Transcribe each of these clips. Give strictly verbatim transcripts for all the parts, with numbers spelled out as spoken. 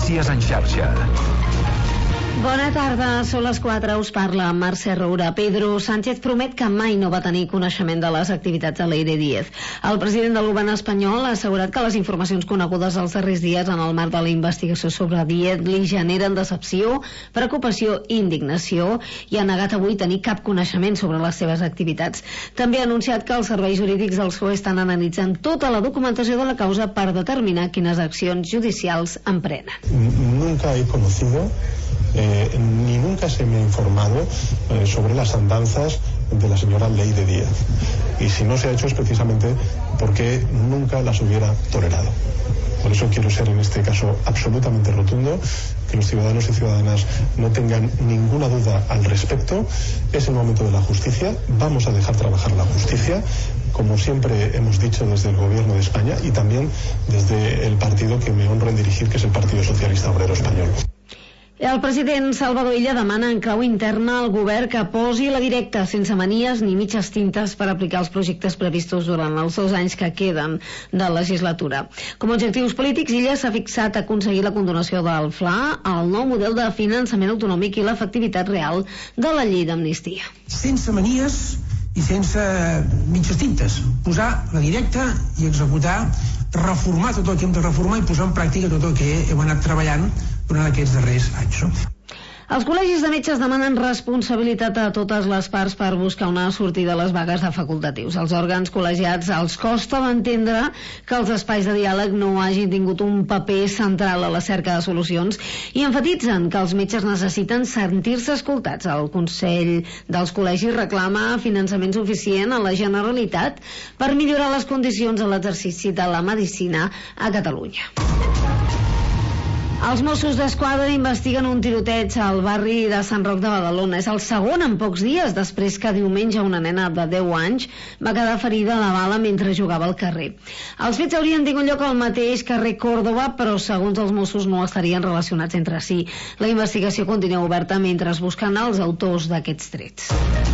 Notícies en xarxa. Bona tarda, són les quatre, us parla Mercè Roura. Pedro Sánchez promet que mai no va tenir coneixement de les activitats de Leire Díez. El president del govern espanyol ha assegurat que les informacions conegudes els darrers dies en el marc de la investigació sobre Díez li generen decepció, preocupació i indignació, i ha negat avui tenir cap coneixement sobre les seves activitats. També ha anunciat que els serveis jurídics del P S O E estan analitzant tota la documentació de la causa per determinar quines accions judicials emprenen. Nunca he conocido Eh, ni nunca se me ha informado eh, sobre las andanzas de la señora Leire Díez, y si no se ha hecho es precisamente porque nunca las hubiera tolerado. Por eso quiero ser en este caso absolutamente rotundo, que los ciudadanos y ciudadanas no tengan ninguna duda al respecto. Es el momento de la justicia, vamos a dejar trabajar la justicia, como siempre hemos dicho desde el Gobierno de España y también desde el partido que me honro en dirigir, que es el Partido Socialista Obrero Español. El president Salvador Illa demana en clau interna al govern que posi la directa sense manies ni mitges tintes per aplicar els projectes previstos durant els dos anys que queden de legislatura. Com a objectius polítics, Illa s'ha fixat a aconseguir la condonació del F L A, el nou model de finançament autonòmic i l'efectivitat real de la llei d'amnistia. Sense manies i sense mitges tintes. Posar la directa i executar, reformar tot el que hem de reformar i posar en pràctica tot el que hem anat treballant durant aquests darrers anys. No? Els col·legis de metges demanen responsabilitat a totes les parts per buscar una sortida a les vagues de facultatius. Els òrgans col·legiats els costa d'entendre que els espais de diàleg no hagin tingut un paper central a la cerca de solucions i enfatitzen que els metges necessiten sentir-se escoltats. El Consell dels Col·legis reclama finançament suficient a la Generalitat per millorar les condicions de l'exercici de la medicina a Catalunya. Els Mossos d'Esquadra investiguen un tiroteig al barri de Sant Roc de Badalona. És el segon en pocs dies després que diumenge una nena de deu anys va quedar ferida de bala mentre jugava al carrer. Els fets haurien tingut lloc al mateix carrer Còrdova, però segons els Mossos no estarien relacionats entre si. La investigació continua oberta mentre es busquen els autors d'aquests trets.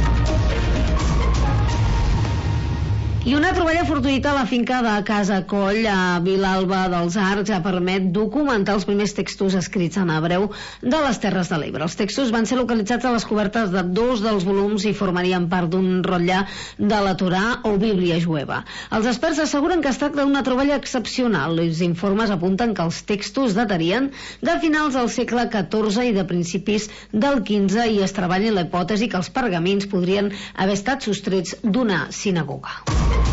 I una troballa fortuïta a la finca de Casa Coll, a Vilalba dels Arcs, ha permet documentar els primers textos escrits en hebreu de les Terres de l'Ebre. Els textos van ser localitzats a les cobertes de dos dels volums i formarien part d'un rotllà de la Torà o Bíblia jueva. Els experts asseguren que es tracta d'una troballa excepcional. Els informes apunten que els textos datarien de finals del segle catorze i de principis del quinze i es treballa la hipòtesi que els pergamins podrien haver estat sostrets d'una sinagoga.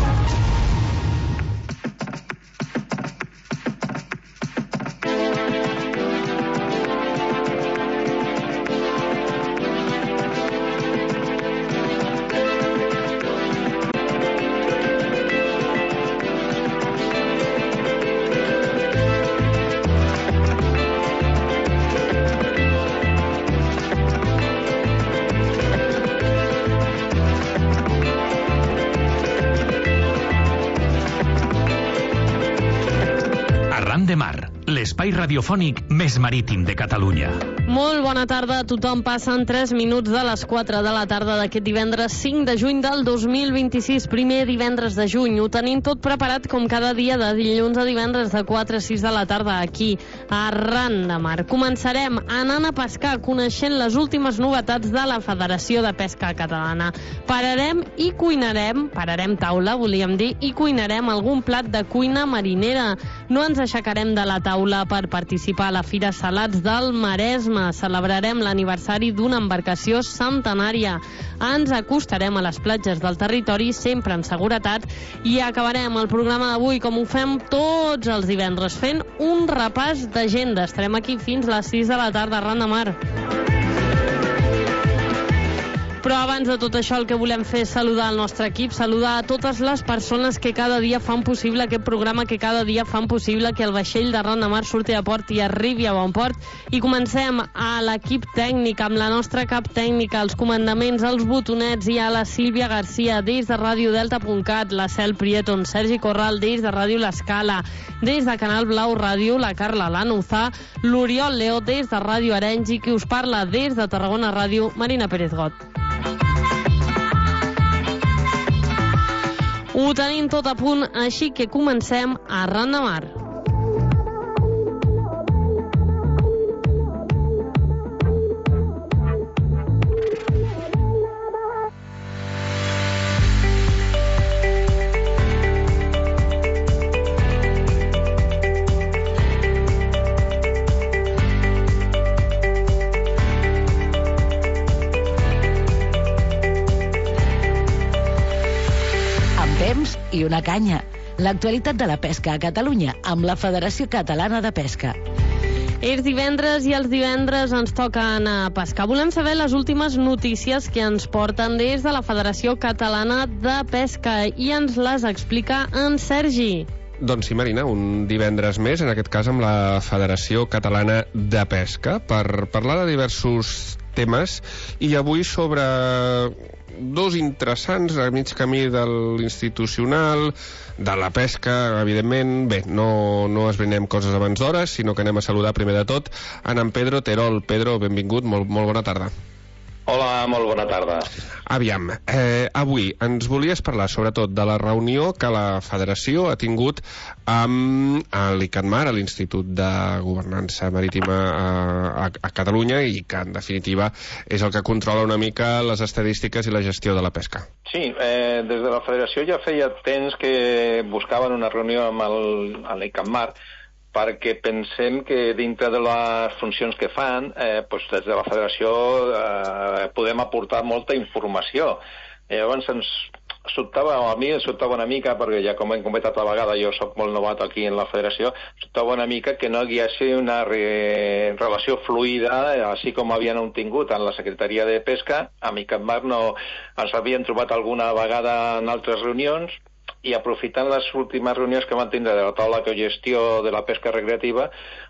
L'espai radiofònic més marítim de Catalunya. Molt bona tarda a tothom. Passen tres minuts de les quatre de la tarda d'aquest divendres cinc de juny del dos mil vint-i-sis, primer divendres de juny. Ho tenim tot preparat com cada dia de dilluns a divendres de quatre a sis de la tarda aquí a Arran de Mar. Començarem anant a pescar, coneixent les últimes novetats de la Federació de Pesca Catalana. Pararem i cuinarem, pararem taula, volíem dir, i cuinarem algun plat de cuina marinera. No ens aixecarem de la taula per participar a la Fira Salats del Maresme. Celebrarem l'aniversari d'una embarcació centenària. Ens acostarem a les platges del territori, sempre en seguretat, i acabarem el programa d'avui, com ho fem tots els divendres, fent un repàs d'agenda. Estarem aquí fins a les sis de la tarda a Arran de Mar. Però abans de tot això el que volem fer és saludar el nostre equip, saludar a totes les persones que cada dia fan possible aquest programa, que cada dia fan possible que el vaixell d'Arran de Mar surti a port i arribi a bon port. I comencem a l'equip tècnic, amb la nostra cap tècnica, els comandaments, els botonets, i a la Sílvia Garcia des de radio delta punt cat, la Cel Prieto, Sergi Corral des de Ràdio L'Escala, des de Canal Blau Ràdio, la Carla Lanuzà, l'Oriol Leo des de Ràdio Arenys i qui us parla des de Tarragona Ràdio, Marina Pérez Got. Ho tenim tot a punt, així que comencem a Arran de Mar. temps i una canya. L'actualitat de la pesca a Catalunya amb la Federació Catalana de Pesca. És divendres i els divendres ens toca anar a pescar. Volem saber les últimes notícies que ens porten des de la Federació Catalana de Pesca i ens les explica en Sergi. Doncs sí, Marina, un divendres més, en aquest cas amb la Federació Catalana de Pesca, per parlar de diversos temes, i avui sobre dos interessants a mig camí de l'institucional, de la pesca, evidentment. Bé, no, no esbrinem coses abans d'hores, sinó que anem a saludar primer de tot en en Pedro Terol. Pedro, benvingut, molt, molt bona tarda. Hola, molt bona tarda. Aviam, eh, avui ens volies parlar sobretot de la reunió que la Federació ha tingut amb l'ICATMAR, a l'Institut de Governança Marítima a, a, a Catalunya, i que en definitiva és el que controla una mica les estadístiques i la gestió de la pesca. Sí, eh, des de la Federació ja feia temps que buscaven una reunió amb l'ICATMAR, perquè pensem que dintre de les funcions que fan, eh, doncs des de la Federació eh, podem aportar molta informació. Eh, llavors ens sobtava, a mi em sobtava una mica, perquè ja com hem comentat a la vegada, jo soc molt novat aquí en la Federació, sobtava una mica que no hi hagi una re relació fluida, així com havien tingut en la Secretaria de Pesca. A ICATMAR no ens havien trobat alguna vegada en altres reunions, i aprofitant les últimes reunions que van tindre de la taula de gestió de la pesca recreativa,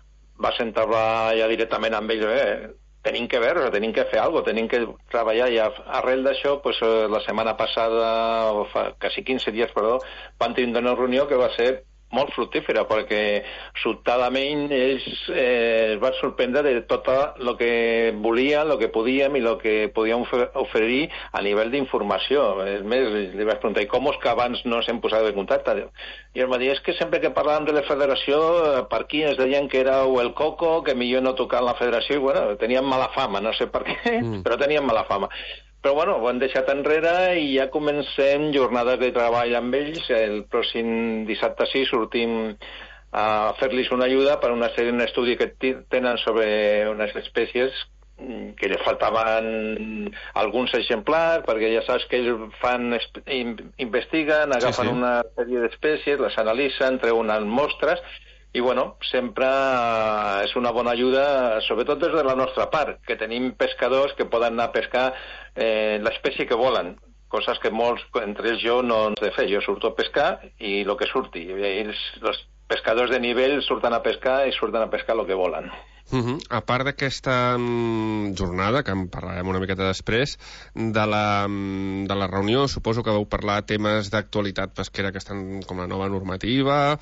va sentar-la ja directament amb ells. Eh? Tenim que veure, tenim que fer alguna cosa, tenim que treballar, i arrel d'això, pues, la setmana passada, o fa quasi quinze dies, perdó, van tindre una reunió que va ser molt fructífera, perquè sobtadament ells eh, es van sorprendre de tot el que volien, el que podíem i el que podíem oferir a nivell d'informació. És més, li vaig preguntar, com és que abans no s'hem posat en contacte? I em va dir, és que sempre que parlàvem de la Federació, per aquí ens deien que éreu el coco, que millor no tocar la Federació, i bueno, teníem mala fama, no sé per què, mm. però teníem mala fama. Però bueno, ho han deixat enrere i ja comencem jornades de treball amb ells. El pròxim dissabte sí sortim a fer-los una ajuda per una sèrie d'estudi que tenen sobre unes espècies que li faltaven alguns exemplars, perquè ja saps que ells fan, investiguen, agafen sí, sí. una sèrie d'espècies, les analitzen, treuen mostres, i bueno, sempre és una bona ajuda, sobretot des de la nostra part, que tenim pescadors que poden anar a pescar eh, l'espècie que volen, coses que molts, entre ells jo, no ens de fer. Jo surto a pescar i el que surti. Ells, els pescadors de nivell surten a pescar i surten a pescar el que volen. Uh-huh. A part d'aquesta um, jornada, que en parlarem una miqueta després, de la, um, de la reunió, suposo que vau parlar temes d'actualitat pesquera que estan com la nova normativa,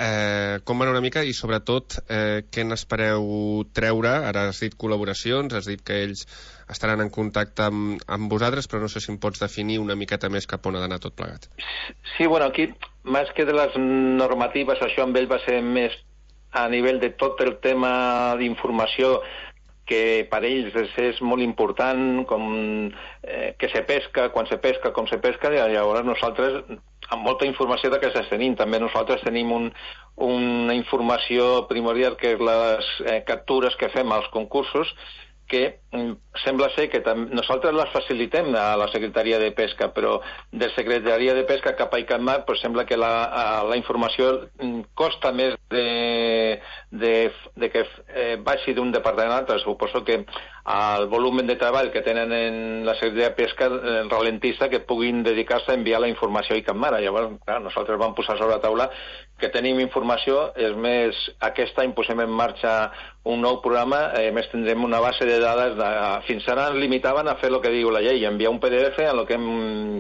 eh, com van una mica, i sobretot eh, què n'espereu treure? Ara has dit col·laboracions, has dit que ells estaran en contacte amb, amb vosaltres, però no sé si em pots definir una miqueta més cap on ha d'anar tot plegat. Sí, bueno, aquí, més que de les normatives, això amb ell va ser més a nivell de tot el tema d'informació, que per ells és, és molt important, com eh, que se pesca, quan se pesca, com se pesca, i llavors nosaltres, amb molta informació d'aquestes tenim, també nosaltres tenim un, una informació primordial, que és les eh, captures que fem als concursos, que sembla ser que nosaltres les facilitem a la Secretaria de Pesca, però de Secretaria de Pesca cap a ICATMAR pues sembla que la, la informació costa més de, de, de que eh, baixi d'un departament a l'altre. Suposo que el volum de treball que tenen en la Secretaria de Pesca eh, ralentissa que puguin dedicar-se a enviar la informació a ICATMAR. Llavors, clar, nosaltres vam posar sobre la taula que tenim informació. És més, aquest any posem en marxa un nou programa, eh, més tindrem una base de dades de, fins ara ens limitaven a fer el que diu la llei, enviar un P D F en el que hem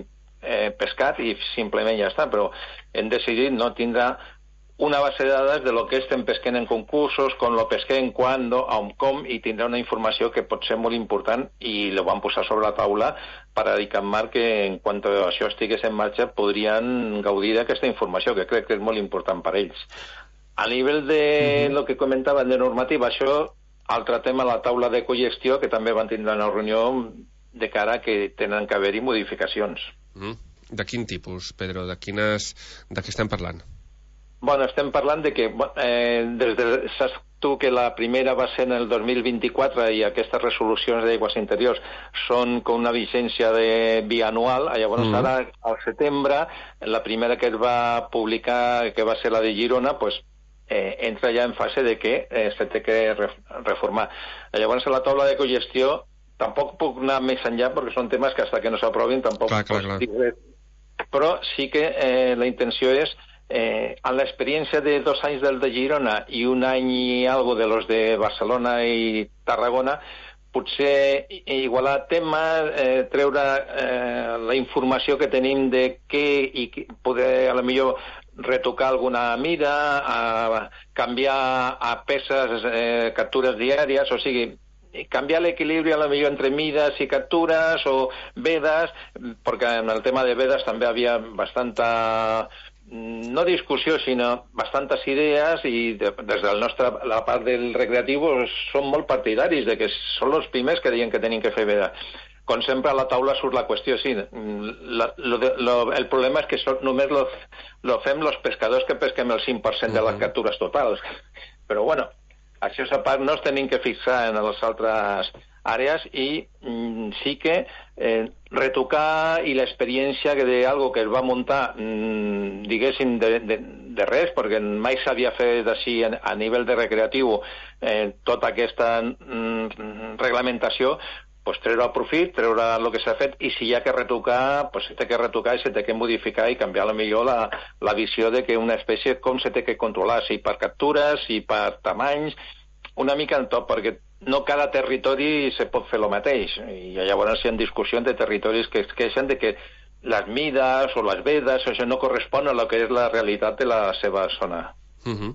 eh, pescat i simplement ja està, però hem decidit no tindrà una base de dades de lo que estem pesquent en concursos, com lo pesquem, quan, on, com, i tindrà una informació que pot ser molt important, i lo vam posar sobre la taula per a ICATMAR, que en quant a això estigués en marxa podrien gaudir d'aquesta informació, que crec que és molt important per a ells. A nivell de uh-huh. lo que comentaven de normativa, això, altre tema, la taula de cogestió, que també van tindre una reunió de cara que tenen que haver-hi modificacions. Uh-huh. De quin tipus, Pedro? De quines... De què estem parlant? Bueno, estem parlant de que eh, des de, tu que la primera va ser en el dos mil vint-i-quatre i aquestes resolucions d'aigües interiors són com una vigència de bianual, llavors mm. ara al setembre, la primera que es va publicar, que va ser la de Girona, pues, eh, entra ja en fase de que eh, se té que reformar. Llavors a la taula de cogestió tampoc puc anar més enllà perquè són temes que fins que no s'aprovin tampoc clar, clar, clar. Dir res. Però sí que eh, la intenció és Eh, en l'experiència de dos anys del de Girona i un any i algo de los de Barcelona i Tarragona, potser igualar temes, eh, treure eh, la informació que tenim de què i poder, a la millor, retocar alguna mida, a canviar a peces, eh, captures diàries, o sigui, canviar l'equilibri a la millor entre mides i captures o vedes, perquè en el tema de vedes també havia bastanta... no discussió, sinó bastantes idees i de, des del nostre, la part del recreatiu som molt partidaris de que són els primers que deien que tenim que fer veda. Com sempre a la taula surt la qüestió, sí, la, lo de, lo, el problema és que so, només lo, lo fem els pescadors que pesquem el cinc per cent de les captures totals. Però bueno, això és a part, no ens tenim que fixar en les altres àrees i mm, sí que eh, retocar i l'experiència de algo que es va muntar, mm, diguéssim, de, de, de res, perquè mai s'havia fet així a, a nivell de recreatiu eh, tota aquesta mm, reglamentació, pues, treure el profit, treure el que s'ha fet, i si hi ha que retocar, pues, se té que retocar i se té que modificar i canviar a la millor la, la visió de que una espècie com se té que controlar, si per captures, si per tamanys, una mica en tot, perquè no cada territori se pot fer el mateix, i llavors hi ha discussions de territoris que es queixen de que les mides o les vedes això no correspon a lo que és la realitat de la seva zona. Uh -huh.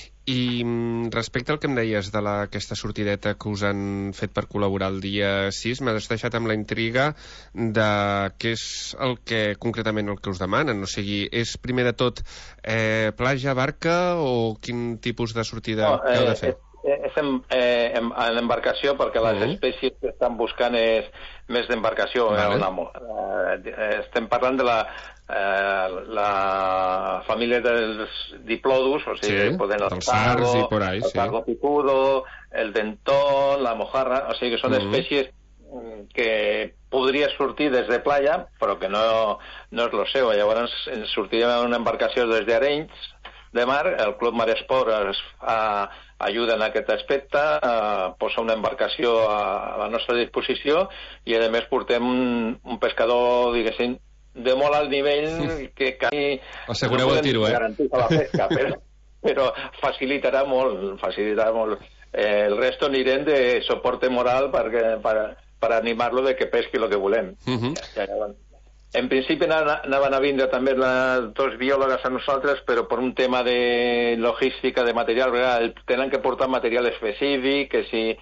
I respecte al que em deies de la, aquesta sortideta que us han fet per col·laborar el dia sis, m'has deixat amb la intriga de què és el que concretament el que us demanen, o sigui, és primer de tot eh, platja, barca o quin tipus de sortida no, heu de fer? Eh, És en, eh, en, en embarcació, perquè les uh-huh. espècies que estan buscant és més d'embarcació. Vale. Eh, estem parlant de la, eh, la família dels diplodus, o sigui, sí, poden el dels sargo, i por ahí, el sargo sí. picudo, el dentón, la mojarra, o sigui que són uh-huh. espècies que podria sortir des de playa, però que no, no és lo seu. Llavors sortirem en una embarcació des d'Arenys de mar, el Club Maresport es fa ajuda en aquest aspecte, eh, posa una embarcació a, a la nostra disposició i a més portem un, un pescador, diguéssim, de molt alt nivell que quasi assegureu no el tiro, eh? Garantir la pesca, però, però facilitarà molt, facilitarà molt. Eh, el resto anirem de soporte moral perquè, per, per animar-lo de que pesqui el que volem. Uh-huh. ja, ja, En principi anaven a vindre també les dos biòlogues a nosaltres, però per un tema de logística, de material, ¿verdad? Tenen que portar material específic, que si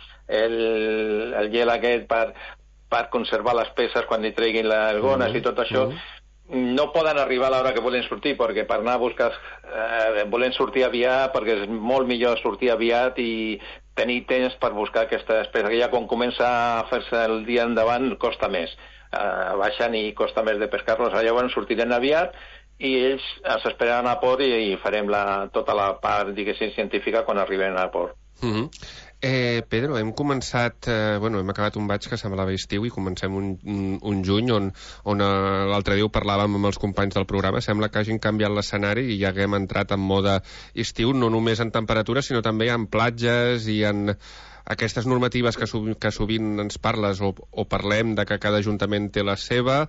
el, el gel aquest per, per conservar les peces quan hi treguin les gones uh-huh. i tot això, uh-huh. no poden arribar a l'hora que volen sortir, perquè per anar a buscar eh, volen sortir aviat, perquè és molt millor sortir aviat i tenir temps per buscar aquesta espècie, que ja quan comença a fer-se el dia endavant costa més. Uh, baixen i costa més de pescar-los. Llavors sortirem aviat i ells ens esperaran a port i, i farem la, tota la part, diguéssim, científica quan arribem a port. Uh-huh. eh, Pedro, hem començat, eh, bueno, hem acabat un baig que semblava estiu i comencem un, un, un juny on, on eh, l'altre dia ho parlàvem amb els companys del programa, sembla que hagin canviat l'escenari i ja haguem entrat en mode estiu, no només en temperatura, sinó també en platges i en aquestes normatives que, sov que sovint ens parles o, o parlem de que cada ajuntament té la seva.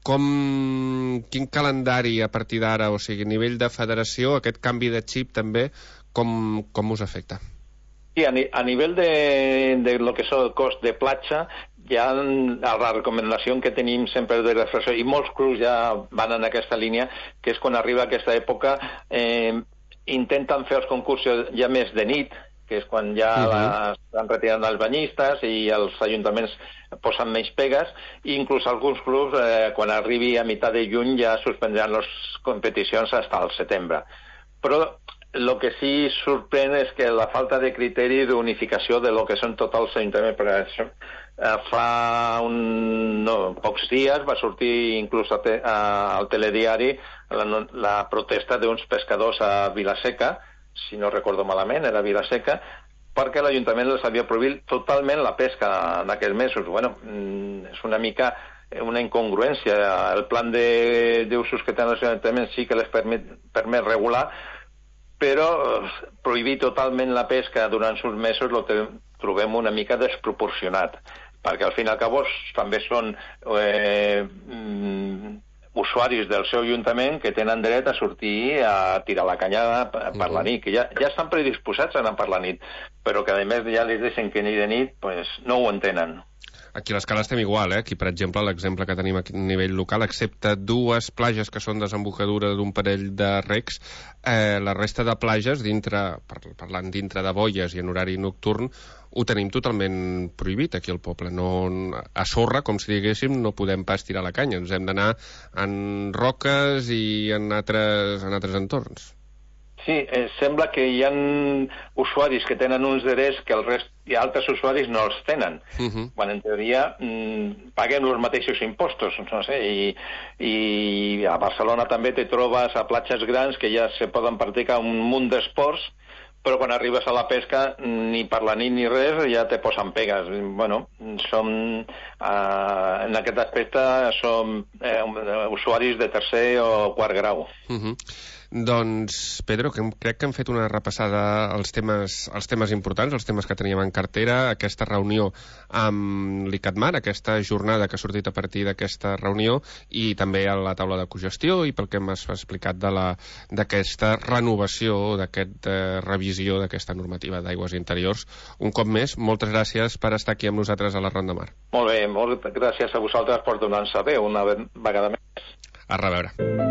Com, quin calendari a partir d'ara, o sigui, a nivell de federació, aquest canvi de xip també, com, com us afecta? Sí, a, ni a nivell de, de lo que és el cost de platja, ja la recomanació que tenim sempre de refresco, i molts clubs ja van en aquesta línia, que és quan arriba aquesta època, eh, intenten fer els concursos ja més de nit, que és quan ja uh-huh. estan retirant els banyistes i els ajuntaments posen menys pegues, i inclús alguns clubs, eh, quan arribi a meitat de juny, ja suspendran les competicions fins al setembre. Però el que sí sorprèn és que la falta de criteri d'unificació de lo que són tots els ajuntaments. Per això, eh, fa un, no, pocs dies va sortir inclús a te, a, al telediari la, la protesta d'uns pescadors a Vilaseca, si no recordo malament, era Vilaseca, perquè l'Ajuntament els havia prohibit totalment la pesca en aquests mesos. Bueno, és una mica una incongruència. El plan d'usos que tenen els ajuntaments sí que les permet, permet regular, però prohibir totalment la pesca durant uns mesos lo trobem una mica desproporcionat, perquè al fin i al cap també són eh, usuaris del seu ajuntament que tenen dret a sortir a tirar la canyada per la nit, que ja, ja estan predisposats a anar per la nit, però que a més ja els deixen que ni de nit pues, no ho entenen. Aquí a l'escala estem igual, eh? Aquí, per exemple, l'exemple que tenim aquí a nivell local, excepte dues plages que són desembocadura d'un parell de recs, eh, la resta de plages, dintre, parlant dintre de boies i en horari nocturn, ho tenim totalment prohibit aquí al poble. No, a sorra, com si diguéssim, no podem pas tirar la canya. Ens hem d'anar en roques i en altres, en altres entorns. Sí, eh, sembla que hi ha usuaris que tenen uns drets que el rest i altres usuaris no els tenen. Uh-huh. Quan en teoria mm, paguen els mateixos impostos, no sé, i, i a Barcelona també te trobes a platges grans que ja se poden practicar un munt d'esports, però quan arribes a la pesca ni per la nit ni res ja te posen pegues. Bueno, som, eh, en aquest aspecte som eh, usuaris de tercer o quart grau. Uh-huh. Doncs, Pedro, que crec que hem fet una repassada als temes, als temes importants, els temes que teníem en cartera, aquesta reunió amb l'ICATMAR, aquesta jornada que ha sortit a partir d'aquesta reunió, i també a la taula de cogestió, i pel que m'has explicat d'aquesta renovació, d'aquesta eh, revisió d'aquesta normativa d'aigües interiors. Un cop més, moltes gràcies per estar aquí amb nosaltres a la Ronda Mar. Molt bé, moltes gràcies a vosaltres per donar-nos veu una vegada més. A reveure.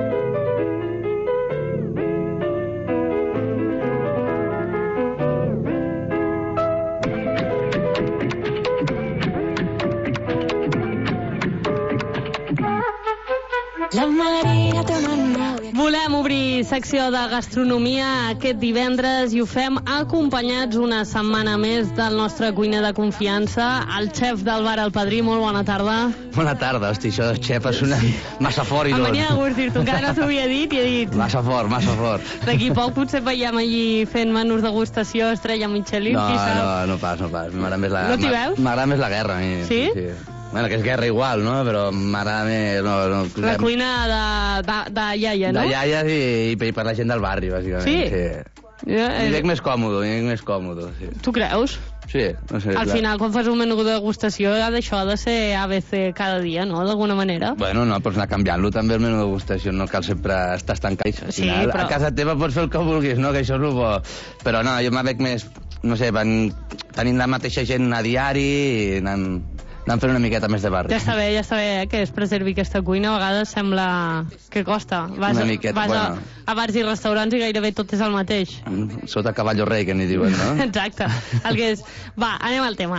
Volem obrir secció de gastronomia aquest divendres i ho fem acompanyats una setmana més del nostre cuiner de confiança, el xef del bar El Padrí. Molt bona tarda. Bona tarda, hosti, això de xef és una... massa fort i tot. Em venia de gust dir-t'ho, encara no t'ho havia dit i he dit... Massa fort, massa fort. D'aquí poc potser veiem allí fent menús degustació, estrella Michelin, no, qui sap? No, no pas, no pas. M'agrada més la... No t'hi veus? M'agrada més la guerra. A mi. Sí? Sí. Bueno, que és guerra igual, no? Però m'agrada més... No, no, la cuina de, de, de iaia, no? De iaies i, i per la gent del barri, bàsicament. Sí? Sí. Ja, eh... M'hi veig més còmodo, m'hi veig més còmodo, sí. Tu creus? Sí, no sé. Al la... final, quan fas un menú de degustació, d'això ha de ser A B C cada dia, no? D'alguna manera. Bueno, no, pots anar canviant-lo també el menú de degustació, no cal sempre estar estancat. Al sí, final, però... a casa teva pots fer el que vulguis, no? Que això és el bo. Però no, jo m'hi veig més, no sé, van tenint la mateixa gent a diari i anant... anant fent una miqueta més de barri. Ja està bé, ja està bé, eh, que es preservi aquesta cuina. A vegades sembla que costa. Vas, una miqueta, vas bueno. a, a bars i restaurants i gairebé tot és el mateix. Sota caballo rei, que n'hi diuen, no? Exacte. El que és... Va, anem al tema.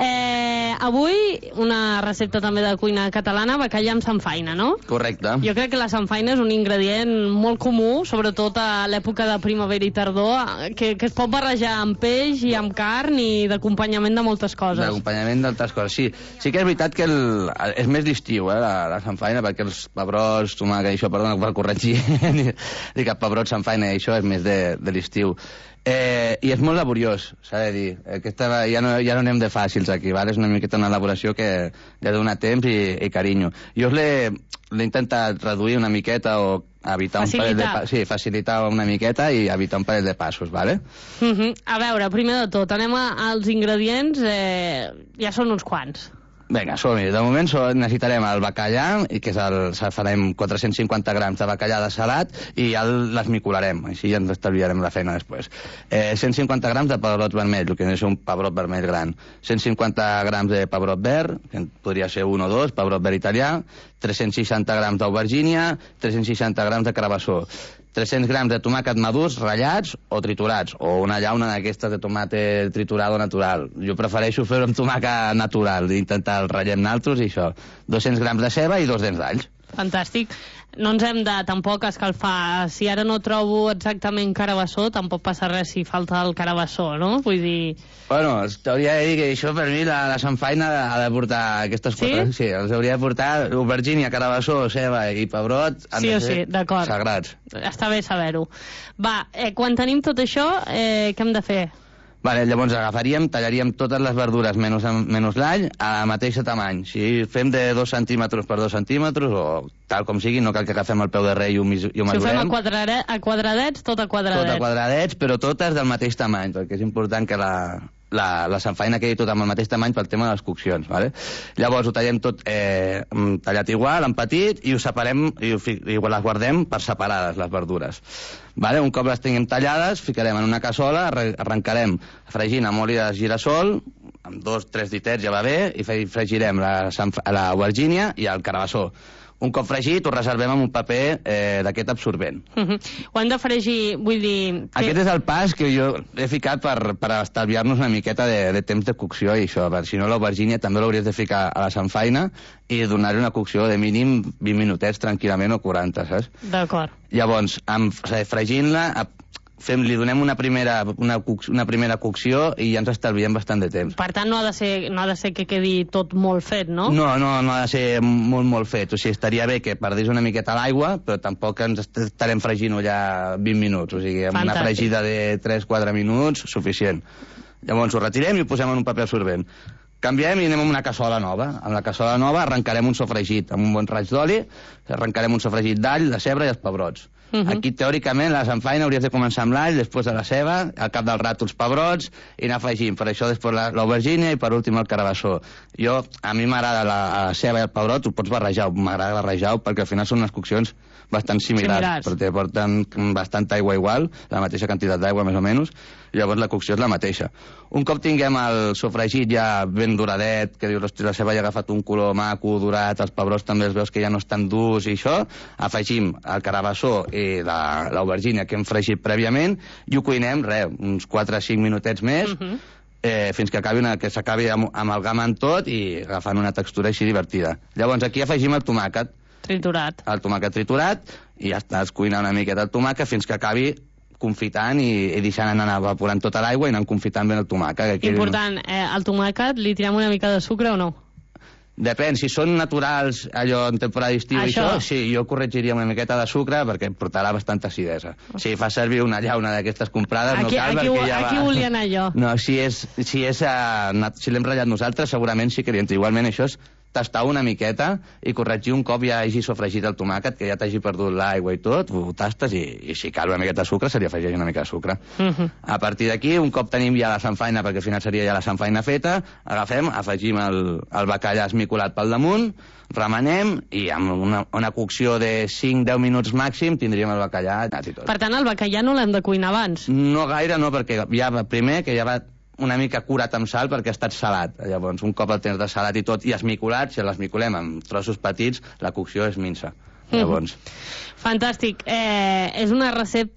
Eh, avui, una recepta també de cuina catalana, bacallà amb samfaina, no? Correcte. Jo crec que la samfaina és un ingredient molt comú, sobretot a l'època de primavera i tardor, que, que es pot barrejar amb peix i amb carn i d'acompanyament de moltes coses. D'acompanyament d'altres coses, sí. Sí que és veritat que el, és més d'estiu, eh, la, la samfaina, perquè els pebrots, tomàquet, això, perdona, per corregir, dic que pebrots, samfaina, això és més de, de l'estiu. Eh, I és molt laboriós, s'ha de dir. Aquesta, ja, no, ja no anem de fàcils aquí, val? És una miqueta una elaboració que ja dona temps i, i carinyo. Jo l'he intentat reduir una miqueta o evitar facilitar. un parell de passos. Sí, facilitar una miqueta i evitar un parell de passos, vale? Uh -huh. A veure, primer de tot, anem a, als ingredients, eh, ja són uns quants. Vinga, som-hi. De moment so, necessitarem el bacallà, i que és el, farem quatre-cents cinquanta grams de bacallà de salat, i ja l'esmicolarem, així ja ens estalviarem la feina després. Eh, cent cinquanta grams de pebrot vermell, el que és un pebrot vermell gran. cent cinquanta grams de pebrot verd, que podria ser un o dos, pebrot verd italià, tres-cents seixanta grams d'aubergínia, tres-cents seixanta grams de carabassó, tres-cents grams de tomàquet madurs, ratllats o triturats, o una llauna d'aquestes de tomàquet triturado natural. Jo prefereixo fer-ho amb tomàquet natural, intentar el ratllem naltros i això. dos-cents grams de ceba i dos dents d'alls. Fantàstic. No ens hem de tampoc escalfar. Si ara no trobo exactament carabassó, tampoc passa res si falta el carabassó, no? Vull dir... Bueno, t'hauria de dir que això per mi la, la samfaina ha de portar aquestes sí? quatre... Sí, els hauria de portar aubergínia, carabassó, ceba i pebrot. Sí o sí, d'acord. Sagrats. Està bé saber-ho. Va, eh, quan tenim tot això, eh, què hem de fer? Vale, llavors agafaríem, tallaríem totes les verdures menys, menys l'all a la mateixa tamany. Si fem de dos centímetres per dos centímetres, o tal com sigui, no cal que agafem el peu de rei i ho, i ho mesurem. Si ho fem a, quadrare, a quadradets, tot a quadradets. Tot a quadradets, però totes del mateix tamany, perquè és important que la, la, la samfaina quedi tot amb el mateix tamany pel tema de les coccions. Vale? Llavors ho tallem tot eh, tallat igual, en petit, i ho separem, i, ho, i les guardem per separades, les verdures. Vale? Un cop les tinguem tallades, ficarem en una cassola, arrencarem fregint amb oli de girassol, amb dos o tres ditets ja va bé, i fregirem la, la aubergínia i el carabassó. Un cop fregit, ho reservem en un paper eh, d'aquest absorbent. Uh -huh. Ho hem de fregir, vull dir... Que... Aquest és el pas que jo he ficat per, per estalviar-nos una miqueta de, de temps de cocció i això. Per, si no, l'aubergínia també l'hauries de ficar a la samfaina i donar-hi una cocció de mínim vint minutets tranquil·lament o quaranta, saps? D'acord. Llavors, fregint-la, fem, li donem una primera, una, una primera cocció i ja ens estalviem bastant de temps. Per tant, no ha de ser, no ha de ser que quedi tot molt fet, no? No, no, no ha de ser molt, molt fet. O sigui, estaria bé que perdés una miqueta l'aigua, però tampoc ens estarem fregint-ho ja vint minuts. O sigui, amb Fantàstic. Una fregida de tres quatre minuts, suficient. Llavors ho retirem i ho posem en un paper absorbent. Canviem i anem a una cassola nova. En la cassola nova arrencarem un sofregit amb un bon raig d'oli, arrencarem un sofregit d'all, de cebra i els pebrots. Uh -huh. Aquí, teòricament, la samfaina hauries de començar amb l'all, després de la ceba, al cap del rato els pebrots, i anar afegint. Per això després l'aubergínia i per últim el carabassó. Jo, a mi m'agrada la, la ceba i el pebrot, ho pots barrejar, m'agrada barrejar perquè al final són unes coccions bastant similars, similars. Perquè porten bastanta aigua igual, la mateixa quantitat d'aigua més o menys, i llavors la cocció és la mateixa. Un cop tinguem el sofregit ja ben doradet, que dius, ostres, la ceba ja ha agafat un color maco, dorat, els pebrots també els veus que ja no estan durs i això, afegim el carabassó i l'aubergínia que hem fregit prèviament i ho cuinem, res, uns quatre o cinc minutets més, uh -huh. eh, fins que acabi una, que s'acabi amalgamant tot i agafant una textura així divertida. Llavors aquí afegim el tomàquet. Triturat. El tomàquet triturat i ja estàs cuinant una miqueta el tomàquet fins que acabi confitant i, i deixant anar evaporant tota l'aigua i anant confitant ben el tomàquet. Important, eh, el tomàquet li tirem una mica de sucre o no? Depèn, si són naturals allò en temporada d'estiu i això, sí, jo corregiria una miqueta de sucre perquè portarà bastanta acidesa. Si fa servir una llauna d'aquestes comprades aquí, no cal aquí, perquè ja aquí va... volia anar jo. No, si és, si, és, uh, si l'hem ratllat nosaltres segurament sí que li entra. Igualment això és tastar una miqueta i corregir un cop ja hagi sofregit el tomàquet, que ja t'hagi perdut l'aigua i tot, ho tastes i, i si cal una miqueta de sucre, se li afegeix una mica de sucre. Uh -huh. A partir d'aquí, un cop tenim ja la samfaina, perquè al final seria ja la samfaina feta, agafem, afegim el, el bacallà esmicolat pel damunt, remenem i amb una, una cocció de cinc a deu minuts màxim tindríem el bacallà i tot. Per tant, el bacallà no l'hem de cuinar abans? No gaire, no, perquè ja va primer, que ja va una mica curat amb sal perquè ha estat salat. Llavors, un cop el tens de salat i tot, i esmicolat, si l'esmicolem amb trossos petits, la cocció és minsa. Llavors... Mm. Fantàstic. Eh, és una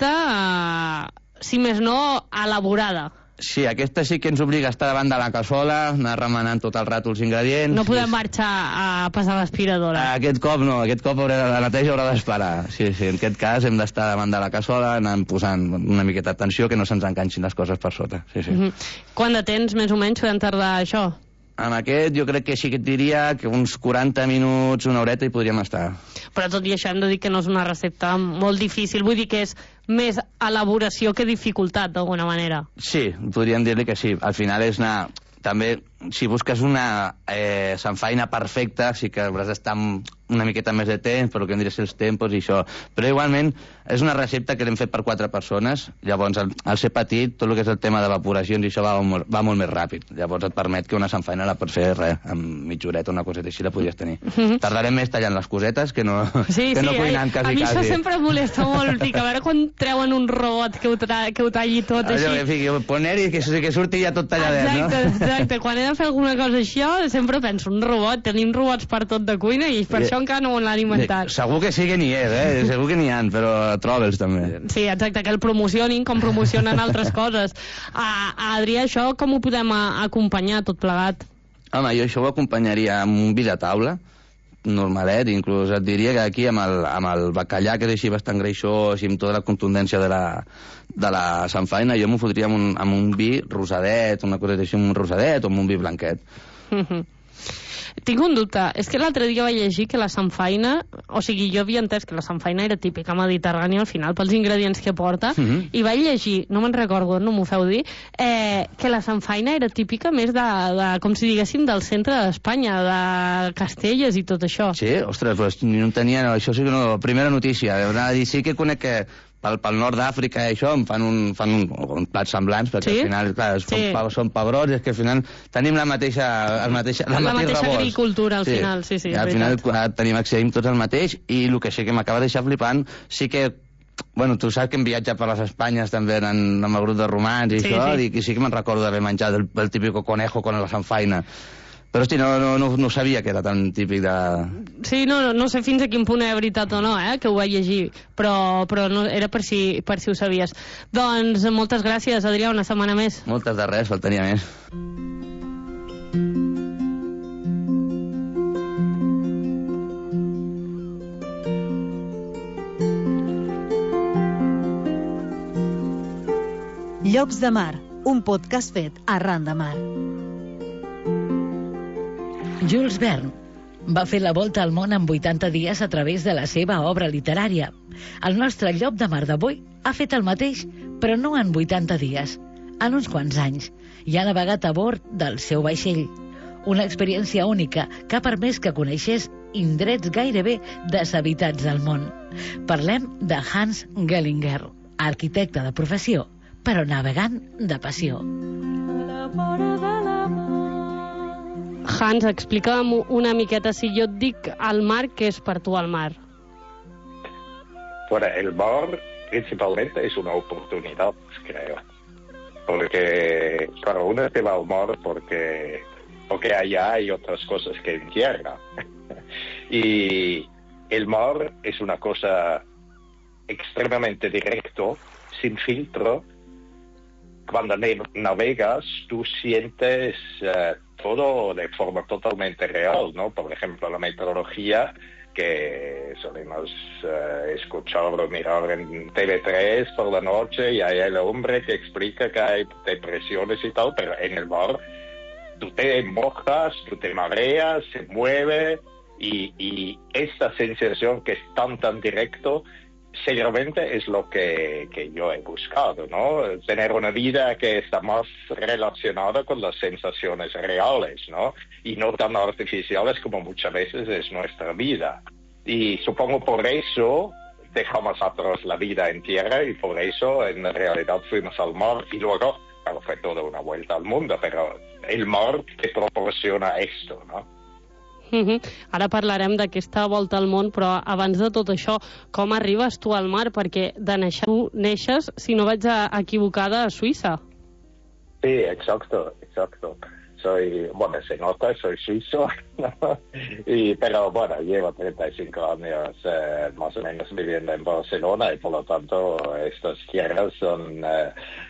recepta, eh, si més no, elaborada. Sí, aquesta sí que ens obliga a estar davant de la cassola, anar remenant tot el rato els ingredients. No podem marxar a passar l'aspiradora. Aquest cop no, aquest cop haurà, la neteja haurà d'esperar. Sí, sí, en aquest cas hem d'estar davant de la cassola, anant posant una miqueta d'atenció que no se'ns enganxin les coses per sota. Sí, sí. Mm -hmm. Quant de temps, més o menys, podem tardar això? Amb aquest jo crec que sí que et diria que uns quaranta minuts, una horeta hi podríem estar. Però tot i això hem de dir que no és una recepta molt difícil, vull dir que és més elaboració que dificultat, d'alguna manera. Sí, podríem dir-li que sí. Al final és anar... També, si busques una eh, samfaina perfecta, sí que hauràs d'estar una miqueta més de temps, però que hem de ser els tempos i això. Però igualment és una recepta que l'hem fet per quatre persones, llavors al, al ser petit tot el que és el tema d'evaporacions i això va molt, va molt més ràpid. Llavors et permet que una samfaina la pots fer res, amb mitja horeta, una coseta així la podries tenir. Mm-hmm. Tardarem més tallant les cosetes que no, sí, que sí, no cuinant quasi, a mi quasi. això sempre molesta molt, dic, a veure quan treuen un robot que ho, tra que ho talli tot allò, així. Que fiqui, poner-hi que, que surti ja tot talladet, exacte, no? Exacte, quan he de fer alguna cosa això, sempre penso, un robot, tenim robots per tot de cuina i per I, això encara no l'han inventat. Segur que sí que n'hi és, eh? Segur que n'hi ha, però troba'ls també. Sí, exacte, que el promocionin com promocionen altres coses. A, a Adrià, això com ho podem a, acompanyar tot plegat? Home, jo això ho acompanyaria amb un vi de taula, normalet, inclús et diria que aquí amb el, amb el bacallà, que és així bastant greixós i amb tota la contundència de la, de la samfaina, jo m'ho fotria amb un, amb un vi rosadet, una cosa així, un rosadet o amb un vi blanquet. Mm-hmm. Tinc un dubte. És que l'altre dia vaig llegir que la samfaina, o sigui, jo havia entès que la samfaina era típica mediterrània al final, pels ingredients que porta, mm-hmm. i vaig llegir, no me'n recordo, no m'ho feu dir, eh, que la samfaina era típica més de, de, com si diguéssim, del centre d'Espanya, de Castelles i tot això. Sí, ostres, pues, no tenia, no, això sí que no, primera notícia. I sí que conec que pel, pel nord d'Àfrica i això em fan un, fan un, un plats semblants, perquè sí? al final, clar, sí. són, són pebrots, i és que al final tenim la mateixa, el mateix, la, la mateixa rebost. Agricultura, al sí. final, sí, sí. I al final tenim, accedim tots al mateix, i el que sí que m'acaba de deixar flipant, sí que bueno, tu saps que hem viatjat per les Espanyes també en, amb el grup de romans i sí, això, sí. i sí que me'n recordo d'haver menjat el, el típico conejo con la sanfaina. Però, hosti, no, no, no, no sabia que era tan típic de... Sí, no, no sé fins a quin punt era veritat o no, eh, que ho vaig llegir, però, però no, era per si, per si ho sabies. Doncs moltes gràcies, Adrià, una setmana més. Moltes de res, faltaria més. Llocs de Mar, un podcast fet arran de mar. Jules Verne va fer la volta al món en vuitanta dies a través de la seva obra literària. El nostre llop de mar d'avui ha fet el mateix, però no en vuitanta dies, en uns quants anys, i ha navegat a bord del seu vaixell. Una experiència única que ha permès que coneixés indrets gairebé deshabitats del món. Parlem de Hans Gellinger, arquitecte de professió, però navegant de passió. Hans, explica'm una miqueta, si jo et dic al mar, què és per tu el mar? Bueno, el mar principalmente es una oportunidad, creo. Porque, claro, uno se va al mar porque, porque allá hay otras cosas que en tierra. Y el mar es una cosa extremadamente directo, sin filtro. Cuando navegas, tú sientes uh, todo de forma totalmente real, ¿no? Por ejemplo, la meteorología que solemos uh, escuchar o mirar en T V tres por la noche, y hay el hombre que explica que hay depresiones y tal, pero en el mar tú te mojas, tú te mareas, se mueve, y, y esta sensación que es tan, tan directo, seguramente es lo que, que yo he buscado, ¿no? Tener una vida que está más relacionada con las sensaciones reales, ¿no? Y no tan artificiales como muchas veces es nuestra vida. Y supongo por eso dejamos atrás la vida en tierra, y por eso en realidad fuimos al mar, y luego, claro, fue toda una vuelta al mundo, pero el mar te proporciona esto, ¿no? Uh-huh. Ara parlarem d'aquesta volta al món, però abans de tot això, com arribes tu al mar? Perquè de néixer, tu neixes, si no vaig equivocada, a Suïssa. Sí, exacto, exacto. Soy, bueno, se nota, soy suizo, ¿no? Y, pero bueno, llevo treinta y cinco años eh, más o menos viviendo en Barcelona, y por lo tanto estas tierras son, eh,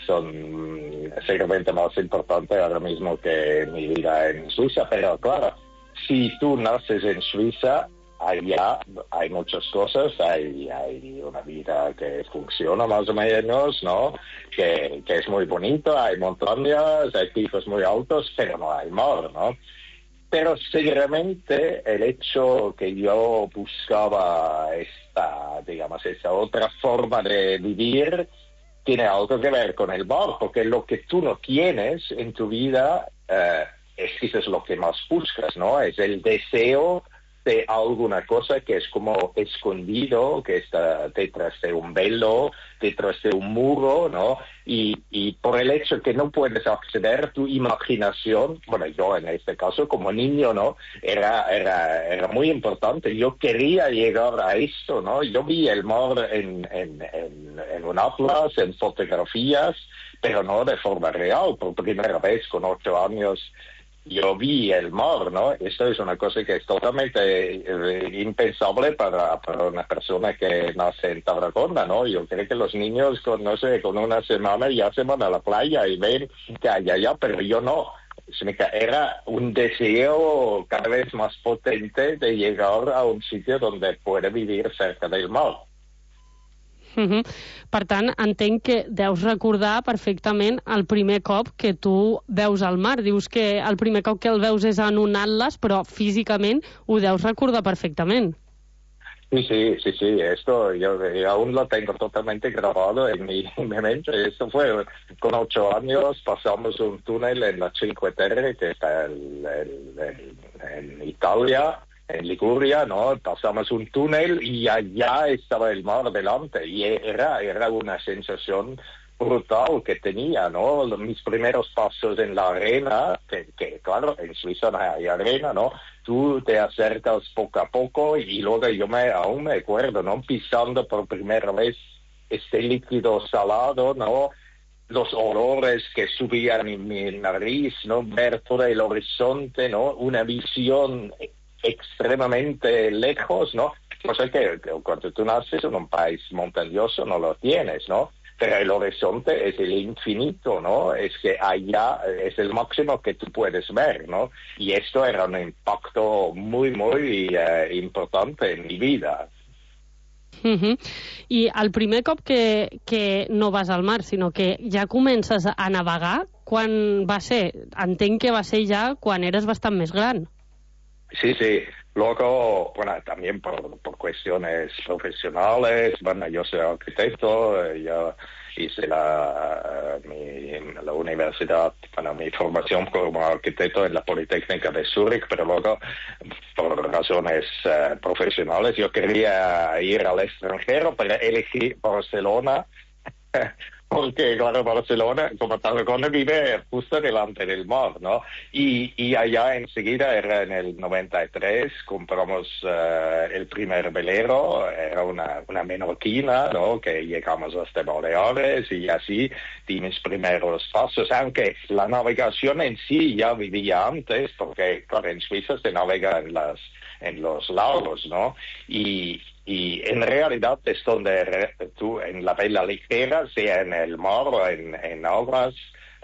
son seguramente más importantes ahora mismo que mi vida en Suiza, pero claro, si tú naces en Suiza, allá hay muchas cosas, hay, hay una vida que funciona más o menos, ¿no? Que, que es muy bonito, hay montañas, hay picos muy altos, pero no hay mar, ¿no? Pero seguramente el hecho que yo buscaba esta, digamos, esta otra forma de vivir tiene algo que ver con el mar, porque lo que tú no tienes en tu vida eh, es quizás lo que más buscas, ¿no? Es el deseo de alguna cosa que es como escondido, que está detrás de un velo, detrás de un muro, ¿no? Y, y por el hecho que no puedes acceder, tu imaginación, bueno, yo en este caso como niño, ¿no? Era, era, era muy importante. Yo quería llegar a esto, ¿no? Yo vi el mar en, en, en, en un atlas, en fotografías, pero no de forma real. Por primera vez, con ocho años, yo vi el mar, ¿no? Esto es una cosa que es totalmente eh, impensable para, para una persona que nace en Tarragona, ¿no? Yo creo que los niños, con, no sé, con una semana ya se van a la playa y ven que hay allá, pero yo no. Era un deseo cada vez más potente de llegar a un sitio donde puede vivir cerca del mar. Uh-huh. Per tant, entenc que deus recordar perfectament el primer cop que tu veus el mar. Dius que el primer cop que el veus és en un atlas, però físicament ho deus recordar perfectament. Sí, sí, sí, sí, esto yo, yo aún lo tengo totalmente grabado en mi, en mi mente. Esto fue con ocho años, pasamos un túnel en la Cinque Terre, que está el, el, el, en Italia, en Liguria, ¿no? Pasamos un túnel y allá estaba el mar delante y era, era una sensación brutal que tenía, ¿no? Mis primeros pasos en la arena, que, que claro, en Suiza no hay arena, ¿no? Tú te acercas poco a poco y luego yo me, aún me acuerdo, ¿no? Pisando por primera vez este líquido salado, ¿no? Los olores que subían en mi nariz, ¿no? Ver todo el horizonte, ¿no? Una visión extremadamente lejos, ¿no? Cosa que, que cuando tú naces en un país montañoso no lo tienes, ¿no? Pero el horizonte es el infinito, ¿no? Es que allá es el máximo que tú puedes ver, ¿no? Y esto era un impacto muy, muy uh, importante en mi vida. Uh-huh. I el primer cop que, que no vas al mar, sinó que ja comences a navegar, quan va ser? Entenc que va ser ja quan eres bastant més gran. Sí, sí. Luego, bueno, también por, por cuestiones profesionales, bueno, yo soy arquitecto, yo hice la, mi, la universidad, bueno, mi formación como arquitecto en la Politécnica de Zúrich, pero luego, por razones uh, profesionales, yo quería ir al extranjero, pero elegí Barcelona, porque, claro, Barcelona, como Tarragona, vive justo delante del mar, ¿no? Y, y allá enseguida, era en el noventa y tres, compramos uh, el primer velero, era una, una menorquina, ¿no? Que llegamos hasta Baleares y así di mis primeros pasos, aunque la navegación en sí ya vivía antes, porque, claro, en Suiza se navega en, las, en los lagos, ¿no? Y Y en realidad es donde tú, en la vela ligera, sea en el mar o en, en aguas,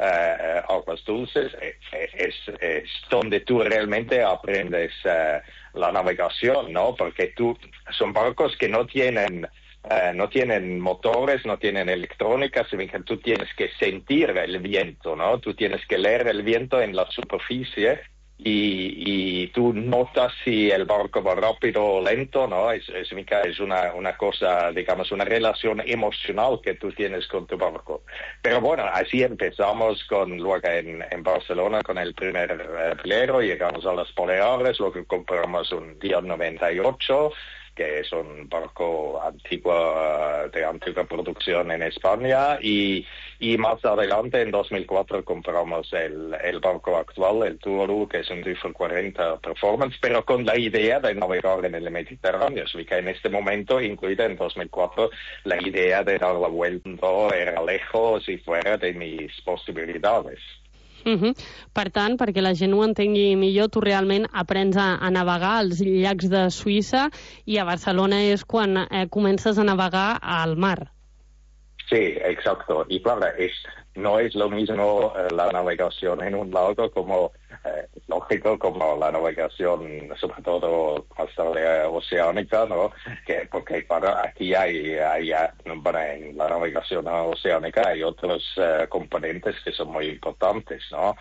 uh, aguas dulces, es, es donde tú realmente aprendes uh, la navegación, ¿no? Porque tú, son barcos que no tienen, uh, no tienen motores, no tienen electrónica, sino que tú tienes que sentir el viento, ¿no? Tú tienes que leer el viento en la superficie. Y, y tú notas si el barco va rápido o lento, ¿no? Es, es, es una, una cosa, digamos, una relación emocional que tú tienes con tu barco. Pero bueno, así empezamos con, luego en, en Barcelona con el primer eh, velero, llegamos a las Baleares, luego compramos un Dia noventa y ocho, que es un barco antiguo, de antigua producción en España, y, y más adelante, en dos mil cuatro, compramos el, el barco actual, el Turu, que es un Duffer cuarenta Performance, pero con la idea de navegar en el Mediterráneo, así que en este momento, incluida en dos mil cuatro, la idea de dar la vuelta era lejos y fuera de mis posibilidades. Uh-huh. Per tant, perquè la gent ho entengui millor, tu realment aprens a, a navegar als llacs de Suïssa i a Barcelona és quan eh, comences a navegar al mar. Sí, exacto. Y claro, es, no es lo mismo eh, la navegación en un lago como, eh, lógico, como la navegación, sobre todo hasta la oceánica, ¿no? Que, porque claro, aquí hay, hay, bueno, en la navegación oceánica hay otros eh, componentes que son muy importantes, ¿no?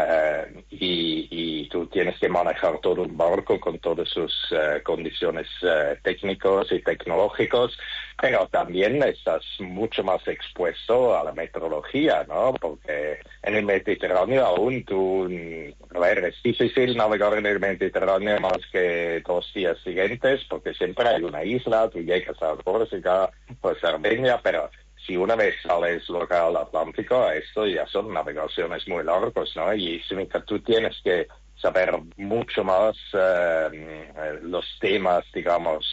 Eh, y, y tú tienes que manejar todo un barco con todas sus eh, condiciones eh, técnicas y tecnológicas, pero también estás mucho más expuesto a la meteorología, ¿no? Porque en el Mediterráneo aún tú, a ver, es difícil navegar en el Mediterráneo más que dos días siguientes, porque siempre hay una isla, tú llegas a Córcega, pues Cerdeña, pero si una vez sales luego al Atlántico, esto ya son navegaciones muy largas, ¿no? Y significa tú tienes que saber mucho más eh, los temas, digamos,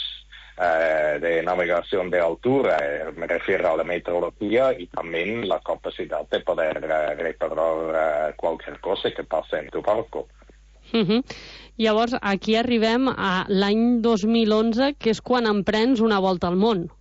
Uh, de navegación de altura, eh, me refiero a la meteorología y también la capacidad de poder uh, reparar uh, cualquier cosa que pase en tu barco. Uh-huh. Llavors, aquí arribem a l'any dos mil onze, que és quan emprens una volta al món.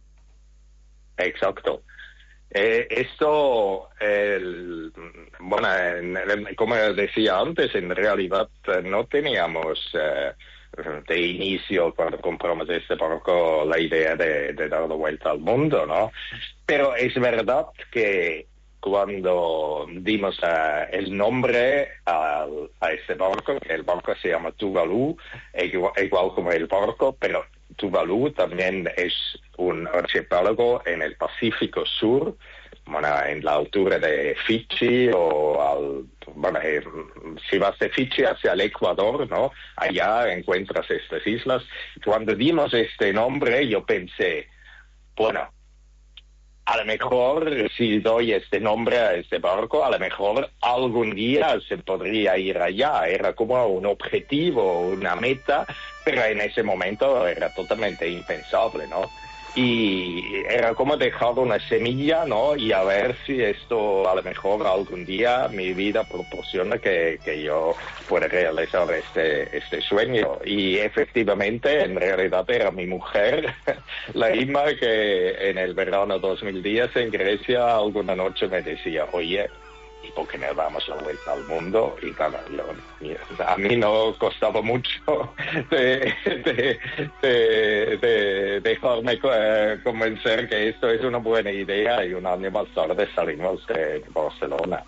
Exacto. Eh, esto, el, bueno, en, como decía antes, en realidad no teníamos... Uh, de inicio, cuando compramos este barco, la idea de, de dar la vuelta al mundo, ¿no? Pero es verdad que cuando dimos uh, el nombre a, a este barco, que el barco se llama Tuvalu, igual, igual como el barco, pero Tuvalu también es un archipiélago en el Pacífico Sur, bueno, en la altura de Fiji o al, bueno, eh, si vas de Fiji hacia el Ecuador, ¿no? Allá encuentras estas islas. Cuando dimos este nombre, yo pensé, bueno, a lo mejor si doy este nombre a este barco, a lo mejor algún día se podría ir allá. Era como un objetivo, una meta, pero en ese momento era totalmente impensable, ¿no? Y era como dejar una semilla, ¿no? Y a ver si esto a lo mejor algún día mi vida proporciona que, que yo pueda realizar este, este sueño. Y efectivamente, en realidad era mi mujer, la Ima, que en el verano dos mil diez en Grecia alguna noche me decía, oye, ¿y por qué no damos la vuelta al mundo? Y claro, lo, a mí no costaba mucho de, de, de, de dejarme eh, convencer que esto es una buena idea, y un año más tarde salimos de Barcelona.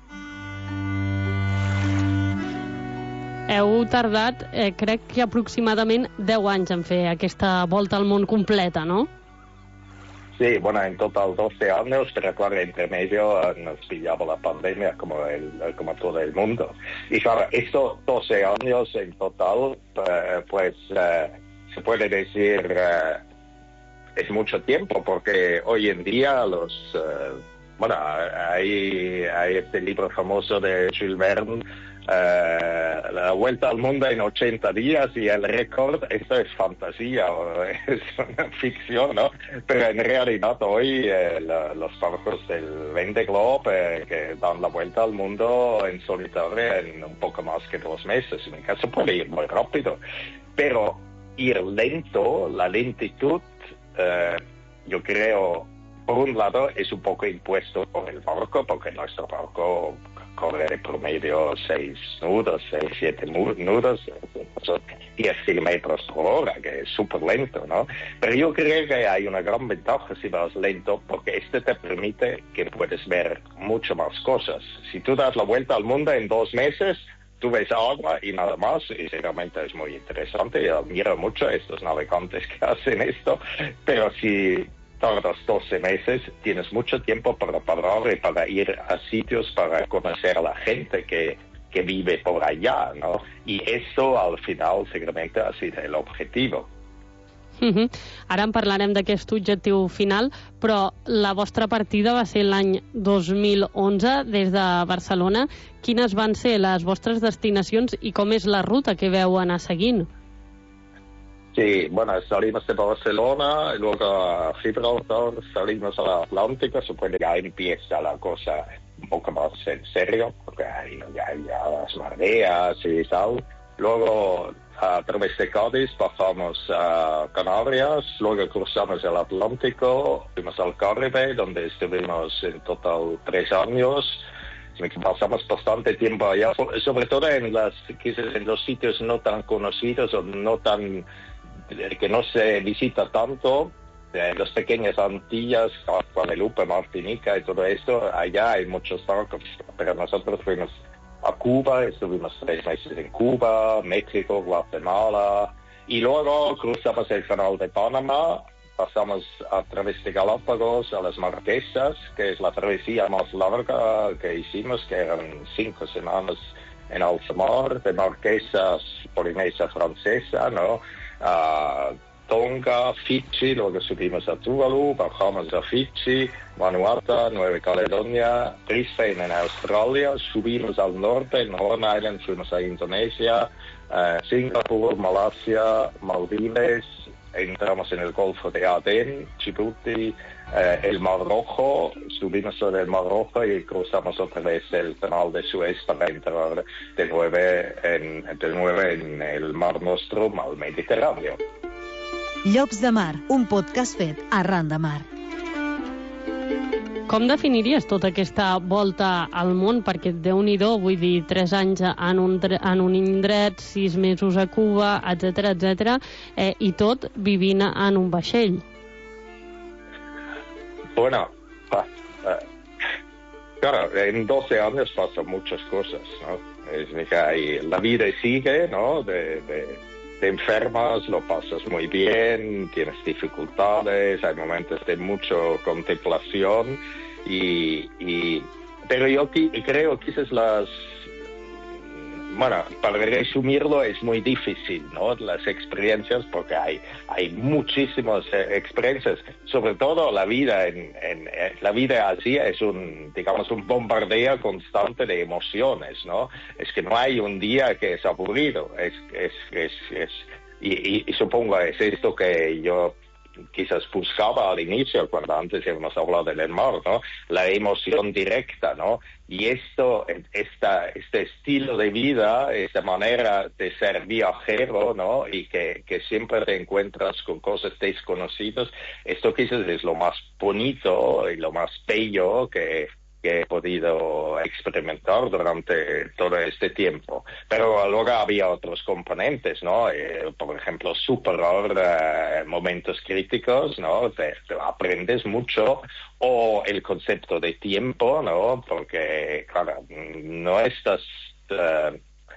Heu tardat, eh, crec que aproximadament deu anys en fer aquesta volta al món completa, no? Sí, bueno, en total doce años, pero claro, entre medio nos pillaba la pandemia como, el, como todo el mundo. Y claro, estos doce años en total, eh, pues eh, se puede decir, eh, es mucho tiempo, porque hoy en día los... Eh, bueno, hay, hay este libro famoso de Jules Verne, eh, La vuelta al mundo en ochenta días, y el récord, esto es fantasía, es una ficción, ¿no? Pero en realidad hoy eh, la, los barcos del Vendée Globe eh, que dan la vuelta al mundo en solitario en un poco más que dos meses. En mi caso puede ir muy rápido, pero ir lento, la lentitud, eh, yo creo, por un lado es un poco impuesto por el barco, porque nuestro barco corre de promedio seis nudos, seis, siete nudos, diez kilómetros por hora, que es súper lento, ¿no? Pero yo creo que hay una gran ventaja si vas lento, porque este te permite que puedes ver mucho más cosas. Si tú das la vuelta al mundo en dos meses, tú ves agua y nada más, y realmente es muy interesante. Yo admiro mucho a estos navegantes que hacen esto, pero si tardas doce meses, tienes mucho tiempo para parar y para ir a sitios, para conocer a la gente que, que vive por allá, ¿no? Y eso al final seguramente ha sido el objetivo. Uh-huh. Ara en parlarem d'aquest objectiu final, però la vostra partida va ser l'any dos mil onze des de Barcelona. Quines van ser les vostres destinacions i com és la ruta que veu anar seguint? Sí, bueno, salimos de Barcelona, y luego a Gibraltar, salimos al Atlántico, supone que ahí empieza la cosa un poco más en serio, porque ahí ya hay las mareas y tal. Luego a través de Cádiz pasamos a Canarias, luego cruzamos el Atlántico, fuimos al Caribe, donde estuvimos en total tres años. Pasamos bastante tiempo allá, sobre todo en, las, en los sitios no tan conocidos o no tan... que no se visita tanto, en las pequeñas Antillas, Guadalupe, Martinica y todo esto. Allá hay muchos barcos, pero nosotros fuimos a Cuba, estuvimos tres meses en Cuba, México, Guatemala, y luego cruzamos el canal de Panamá, pasamos a través de Galápagos a las Marquesas, que es la travesía más larga que hicimos, que eran cinco semanas en alta mar, de Marquesas, Polinesia Francesa, ¿no? A Tonga, Fiji, luego subimos a Tuvalu, bajamos a Fiji, Vanuatu, Nueva Caledonia, Brisbane en Australia, subimos al norte, en Horn Island, fuimos a Indonesia, eh, Singapur, Malasia, Maldives, entramos en el Golfo de Adén, Djibouti, eh, el Mar Rojo, subimos sobre el Mar Rojo y cruzamos otra vez el canal de Suez para entrar de nuevo en, de nuevo en el Mar Nostrum al Mediterráneo. Llops de Mar, un podcast fet arran de mar. Com definiries tota aquesta volta al món? Perquè Déu-n'hi-do, vull dir, tres anys en un, en un indret, sis mesos a Cuba, etcètera, etcètera, eh, i tot vivint en un vaixell. Bueno, pa, uh, claro, en doce años pasan muchas cosas, ¿no? Es que hay, la vida sigue, ¿no? De, de, te enfermas, lo pasas muy bien, tienes dificultades, hay momentos de mucha contemplación, y, y pero yo creo que quizás las... Bueno, para resumirlo es muy difícil, ¿no? Las experiencias, porque hay, hay muchísimas eh, experiencias. Sobre todo la vida en, en, en la vida así es un, digamos, un bombardeo constante de emociones, ¿no? Es que no hay un día que es aburrido. Es, es, es, es y, y, y supongo es esto que yo quizás buscaba al inicio, cuando antes hemos hablado del mar, ¿no? La emoción directa, ¿no? Y esto, esta, este estilo de vida, esta manera de ser viajero, ¿no? Y que, que siempre te encuentras con cosas desconocidas, esto quizás es lo más bonito y lo más bello que, que he podido experimentar durante todo este tiempo. Pero luego había otros componentes, ¿no? Eh, por ejemplo, superar eh, momentos críticos, ¿no? Te, te aprendes mucho, o el concepto de tiempo, ¿no? Porque, claro, no estás uh,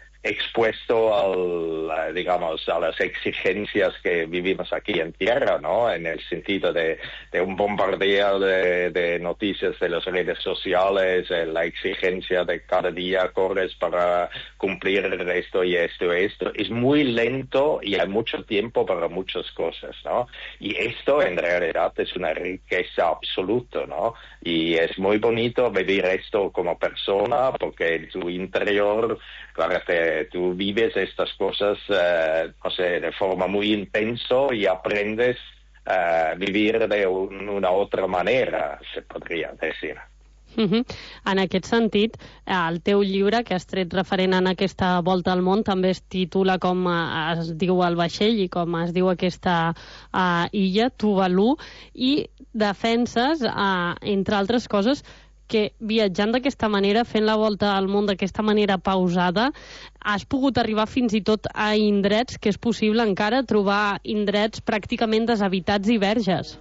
expuesto al, digamos, a las exigencias que vivimos aquí en tierra, ¿no? En el sentido de, de un bombardeo de, de noticias de las redes sociales, la exigencia de cada día corres para cumplir esto y esto y esto. Es muy lento y hay mucho tiempo para muchas cosas, ¿no? Y esto en realidad es una riqueza absoluta, ¿no? Y es muy bonito vivir esto como persona, porque en tu interior, claro, te tú vives estas cosas, uh, no sé, de forma muy intenso, y aprendes a uh, vivir de un, una otra manera, se podria decir. Uh-huh. En aquest sentit, el teu llibre, que has tret referent en aquesta volta al món, també es titula com es diu el vaixell i com es diu aquesta uh, illa, Tuvalu, i defenses, uh, entre altres coses, que viatjant d'aquesta manera, fent la volta al món d'aquesta manera pausada, has pogut arribar fins i tot a indrets que és possible encara trobar indrets pràcticament deshabitats i verges.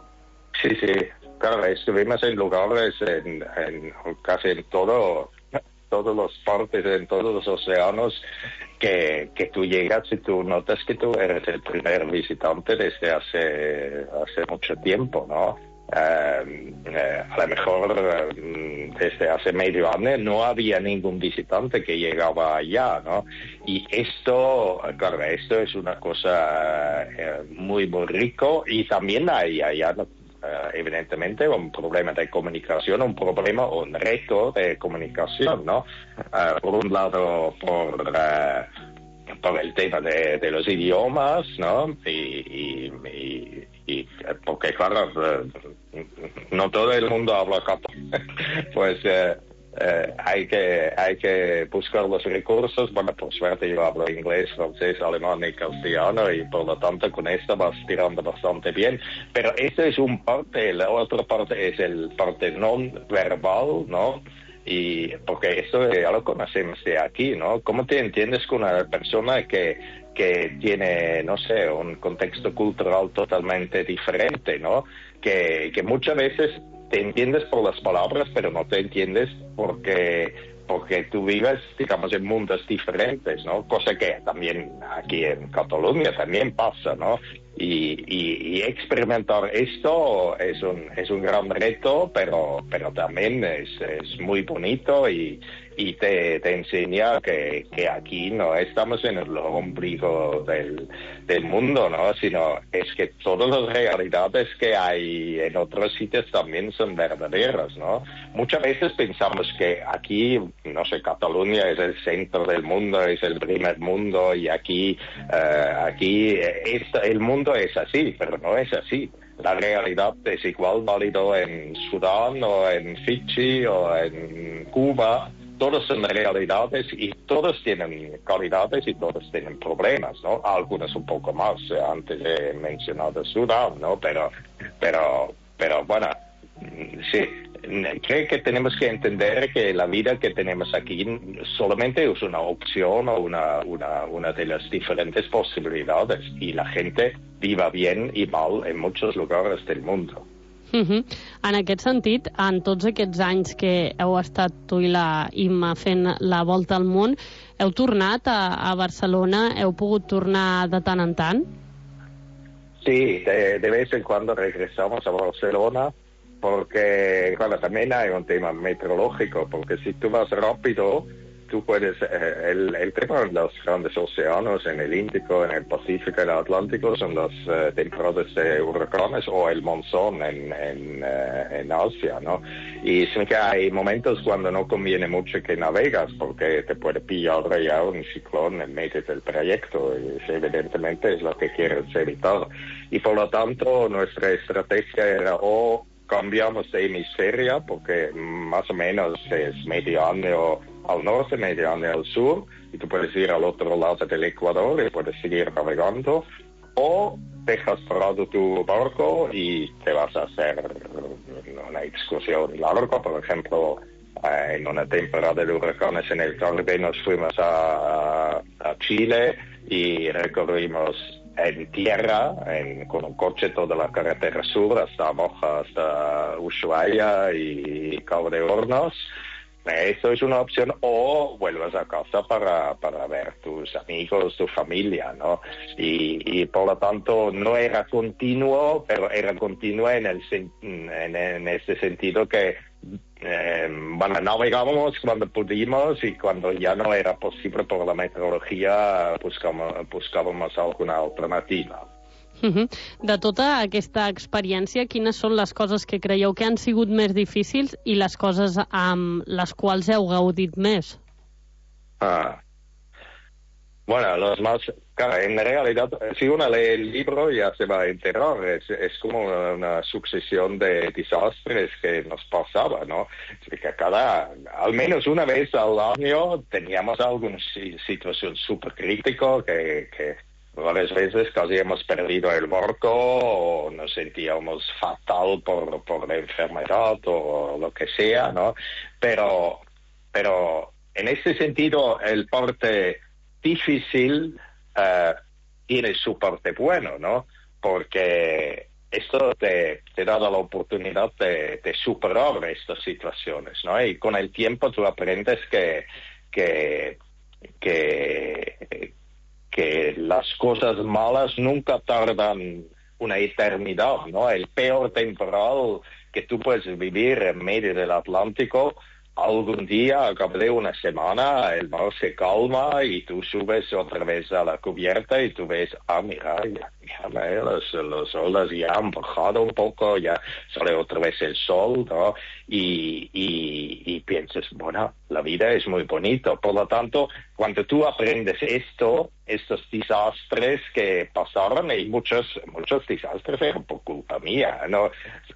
Sí, sí. Claro, estuvimos en lugares en, en casi en todo, todas las partes, en todos los océanos, que, que tú llegas y tú notas que tú eres el primer visitante desde hace, hace mucho tiempo, ¿no? Uh, uh, a lo mejor uh, desde hace medio año no había ningún visitante que llegaba allá, ¿no? Y esto, claro, esto es una cosa uh, muy, muy rico, y también hay allá, uh, evidentemente, un problema de comunicación, un problema, un reto de comunicación, ¿no? Uh, por un lado, por... Uh, por el tema de, de los idiomas, ¿no? Y, y, y, y porque, claro, no todo el mundo habla catalán, pues eh, eh, hay que hay que buscar los recursos. Bueno, por suerte yo hablo inglés, francés, alemán y castellano, y por lo tanto con esto vas tirando bastante bien. Pero esto es un parte, la otra parte es el parte no verbal, ¿no? Y porque esto ya lo conocemos de aquí, ¿no? ¿Cómo te entiendes con una persona que, que tiene, no sé, un contexto cultural totalmente diferente, ¿no? Que, que muchas veces te entiendes por las palabras, pero no te entiendes porque, porque tú vives, digamos, en mundos diferentes, ¿no? Cosa que también aquí en Cataluña también pasa, ¿no? Y, y, y experimentar esto es un, es un gran reto, pero, pero también es, es muy bonito, y, y te, te enseña que, que aquí no estamos en el ombligo del, del mundo, ¿no? Sino es que todas las realidades que hay en otros sitios también son verdaderas, ¿no? Muchas veces pensamos que aquí, no sé, Cataluña es el centro del mundo, es el primer mundo, y aquí, uh, aquí es, el mundo es así, pero no es así. La realidad es igual válido en Sudán o en Fiji o en Cuba. Todos son realidades y todos tienen calidades y todos tienen problemas, ¿no? Algunos un poco más. Antes he mencionado Sudán, ¿no? Pero, pero, pero bueno, sí, creo que tenemos que entender que la vida que tenemos aquí solamente es una opción o una, una, una de las diferentes posibilidades, y la gente viva bien i mal en muchos lugares del mundo. Uh-huh. En aquest sentit, en tots aquests anys que heu estat tu i la Imma fent la volta al món, heu tornat a, a Barcelona? Heu pogut tornar de tant en tant? Sí, de, de vez en cuando regresamos a Barcelona, porque, claro, también hay un tema meteorológico, porque si tú vas rápido, tú puedes, eh, el, el tema de los grandes océanos, en el Índico, en el Pacífico, en el Atlántico, son las eh, temporadas de huracanes o el monzón en, en, eh, en Asia, ¿no? Y sí que hay momentos cuando no conviene mucho que navegas, porque te puede pillar ya un ciclón en medio del trayecto, y evidentemente es lo que quieres evitar. Y por lo tanto, nuestra estrategia era o cambiamos de hemisferio, porque más o menos es medio año al norte, medio año al sur, y tú puedes ir al otro lado del Ecuador y puedes seguir navegando, o dejas parado tu barco y te vas a hacer una excursión larga. Por ejemplo, eh, en una temporada de huracanes en el Caribe nos fuimos a, a, a Chile y recorrimos en tierra, en, con un coche, toda la carretera sur hasta Moja, hasta Ushuaia y Cabo de Hornos. Eso es una opción, o vuelvas a casa para, para ver tus amigos, tu familia, ¿no? Y, y por lo tanto no era continuo, pero era continuo en, el, en, en ese sentido que eh, bueno, navegábamos cuando pudimos, y cuando ya no era posible por la meteorología buscábamos, buscábamos alguna alternativa. Uh-huh. De tota aquesta experiència, quines són les coses que creieu que han sigut més difícils i les coses amb les quals heu gaudit més? Ah. Bueno, los más... Claro, en realidad, si uno lee el libro ya se va a enterar, es, es como una, una sucesión de desastres que nos pasaba, ¿no? Que cada, al menos una vez al año teníamos alguna situación súper crítica que... que varias veces casi hemos perdido el barco o nos sentíamos fatal por, por la enfermedad o lo que sea, ¿no? Pero, pero en ese sentido el parte difícil uh, tiene su parte bueno, ¿no? Porque esto te, te da la oportunidad de, de superar estas situaciones, ¿no? Y con el tiempo tú aprendes que, que, que que las cosas malas nunca tardan una eternidad, ¿no? El peor temporal que tú puedes vivir en medio del Atlántico, algún día, a cabo de una semana, el mar se calma y tú subes otra vez a la cubierta y tú ves, ah, mira, ya, ya las, las olas ya han bajado un poco, ya sale otra vez el sol, ¿no? Y, y, y piensas, bueno, la vida es muy bonita. Por lo tanto, cuando tú aprendes esto, estos desastres que pasaron, y muchos, muchos desastres eran por culpa mía, ¿no?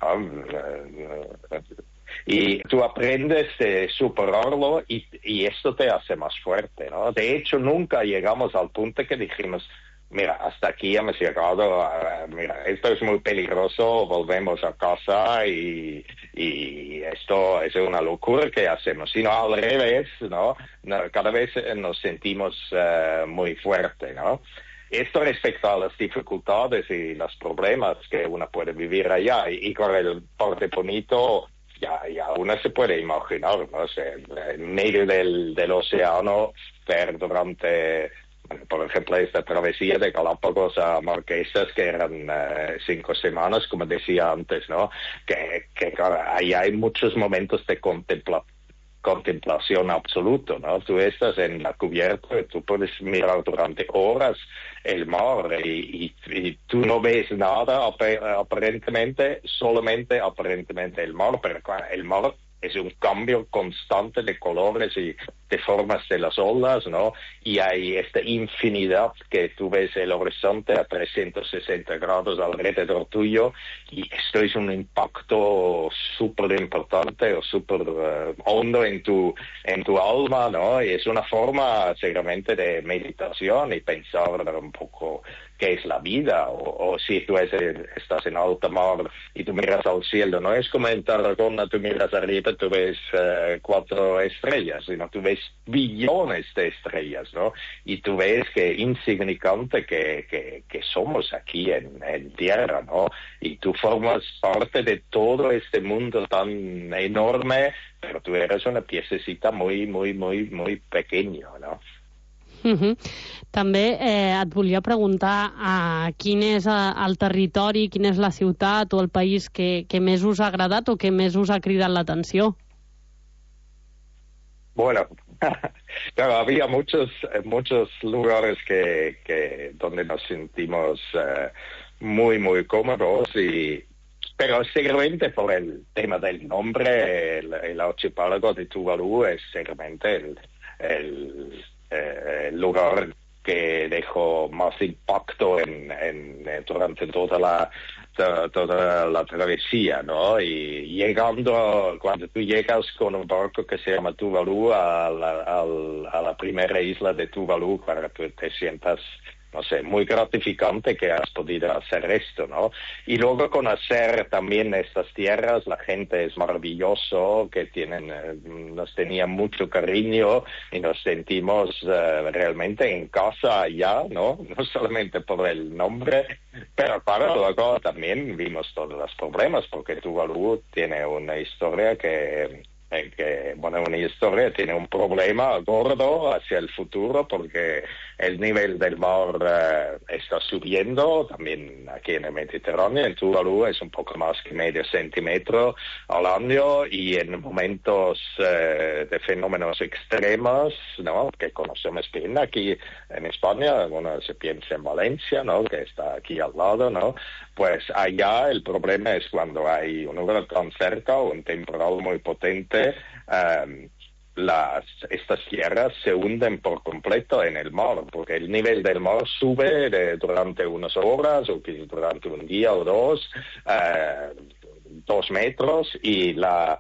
Y tú aprendes a superarlo y, y esto te hace más fuerte, ¿no? De hecho, nunca llegamos al punto que dijimos, mira, hasta aquí hemos llegado, a, mira, esto es muy peligroso, volvemos a casa y, y esto es una locura que hacemos, sino al revés, ¿no? Cada vez nos sentimos uh, muy fuerte, ¿no? Esto respecto a las dificultades y los problemas que uno puede vivir allá, y, y con el parte bonito, ya, ya uno se puede imaginar, ¿no? O sea, en medio del, del océano, ver durante, por ejemplo, esta travesía de Galápagos a Marquesas, que eran uh, cinco semanas, como decía antes, ¿no? Que, que ahí hay muchos momentos de contempla, contemplación absoluta, ¿no? Tú estás en la cubierta y tú puedes mirar durante horas el mar y, y, y tú no ves nada aparentemente, solamente aparentemente el mar, pero el mar es un cambio constante de colores y de formas de las olas, ¿no? Y hay esta infinidad que tú ves el horizonte a trescientos sesenta grados alrededor tuyo, y esto es un impacto súper importante o súper uh, hondo en tu, en tu alma, ¿no? Y es una forma seguramente de meditación y pensar un poco qué es la vida, o, o si tú es, estás en alta mar y tú miras al cielo, no es como en Tarragona, tú miras arriba, tú ves uh, cuatro estrellas, sino tú ves billones de estrellas, ¿no? Y tú ves que insignificante que, que, que somos aquí en, en tierra, ¿no? Y tú formas parte de todo este mundo tan enorme, pero tú eres una piececita muy, muy, muy, muy pequeño, ¿no? Uh-huh. També eh, et volia preguntar uh, quin és uh, el territori, quina és la ciutat o el país que, que més us ha agradat o que més us ha cridat l'atenció. Bueno, claro, había muchos muchos lugares que, que donde nos sentimos uh, muy, muy cómodos, y pero seguramente por el tema del nombre, el, el archipiélago de Tuvalu es seguramente el, el el lugar que dejó más impacto en, en, durante toda la, toda, toda la travesía, ¿no? Y llegando, cuando tú llegas con un barco que se llama Tuvalu a la, a, a la primera isla de Tuvalu, para que te sientas, no sé, muy gratificante que has podido hacer esto, ¿no? Y luego conocer también estas tierras, la gente es maravilloso, que tienen, eh, nos tenía mucho cariño y nos sentimos eh, realmente en casa allá, ¿no? No solamente por el nombre, pero claro, luego también vimos todos los problemas, porque Tuvalu tiene una historia que... que, bueno, una historia tiene un problema gordo hacia el futuro, porque el nivel del mar uh, está subiendo, también aquí en el Mediterráneo. En Tuvalu es un poco más que medio centímetro al año, y en momentos uh, de fenómenos extremos, ¿no?, que conocemos bien aquí en España, bueno, se piensa en Valencia, ¿no?, que está aquí al lado, ¿no?, pues allá el problema es cuando hay un huracán cerca o un temporal muy potente. Um, las, estas tierras se hunden por completo en el mar, porque el nivel del mar sube de, durante unas horas o durante un día o dos, uh, dos metros, y la,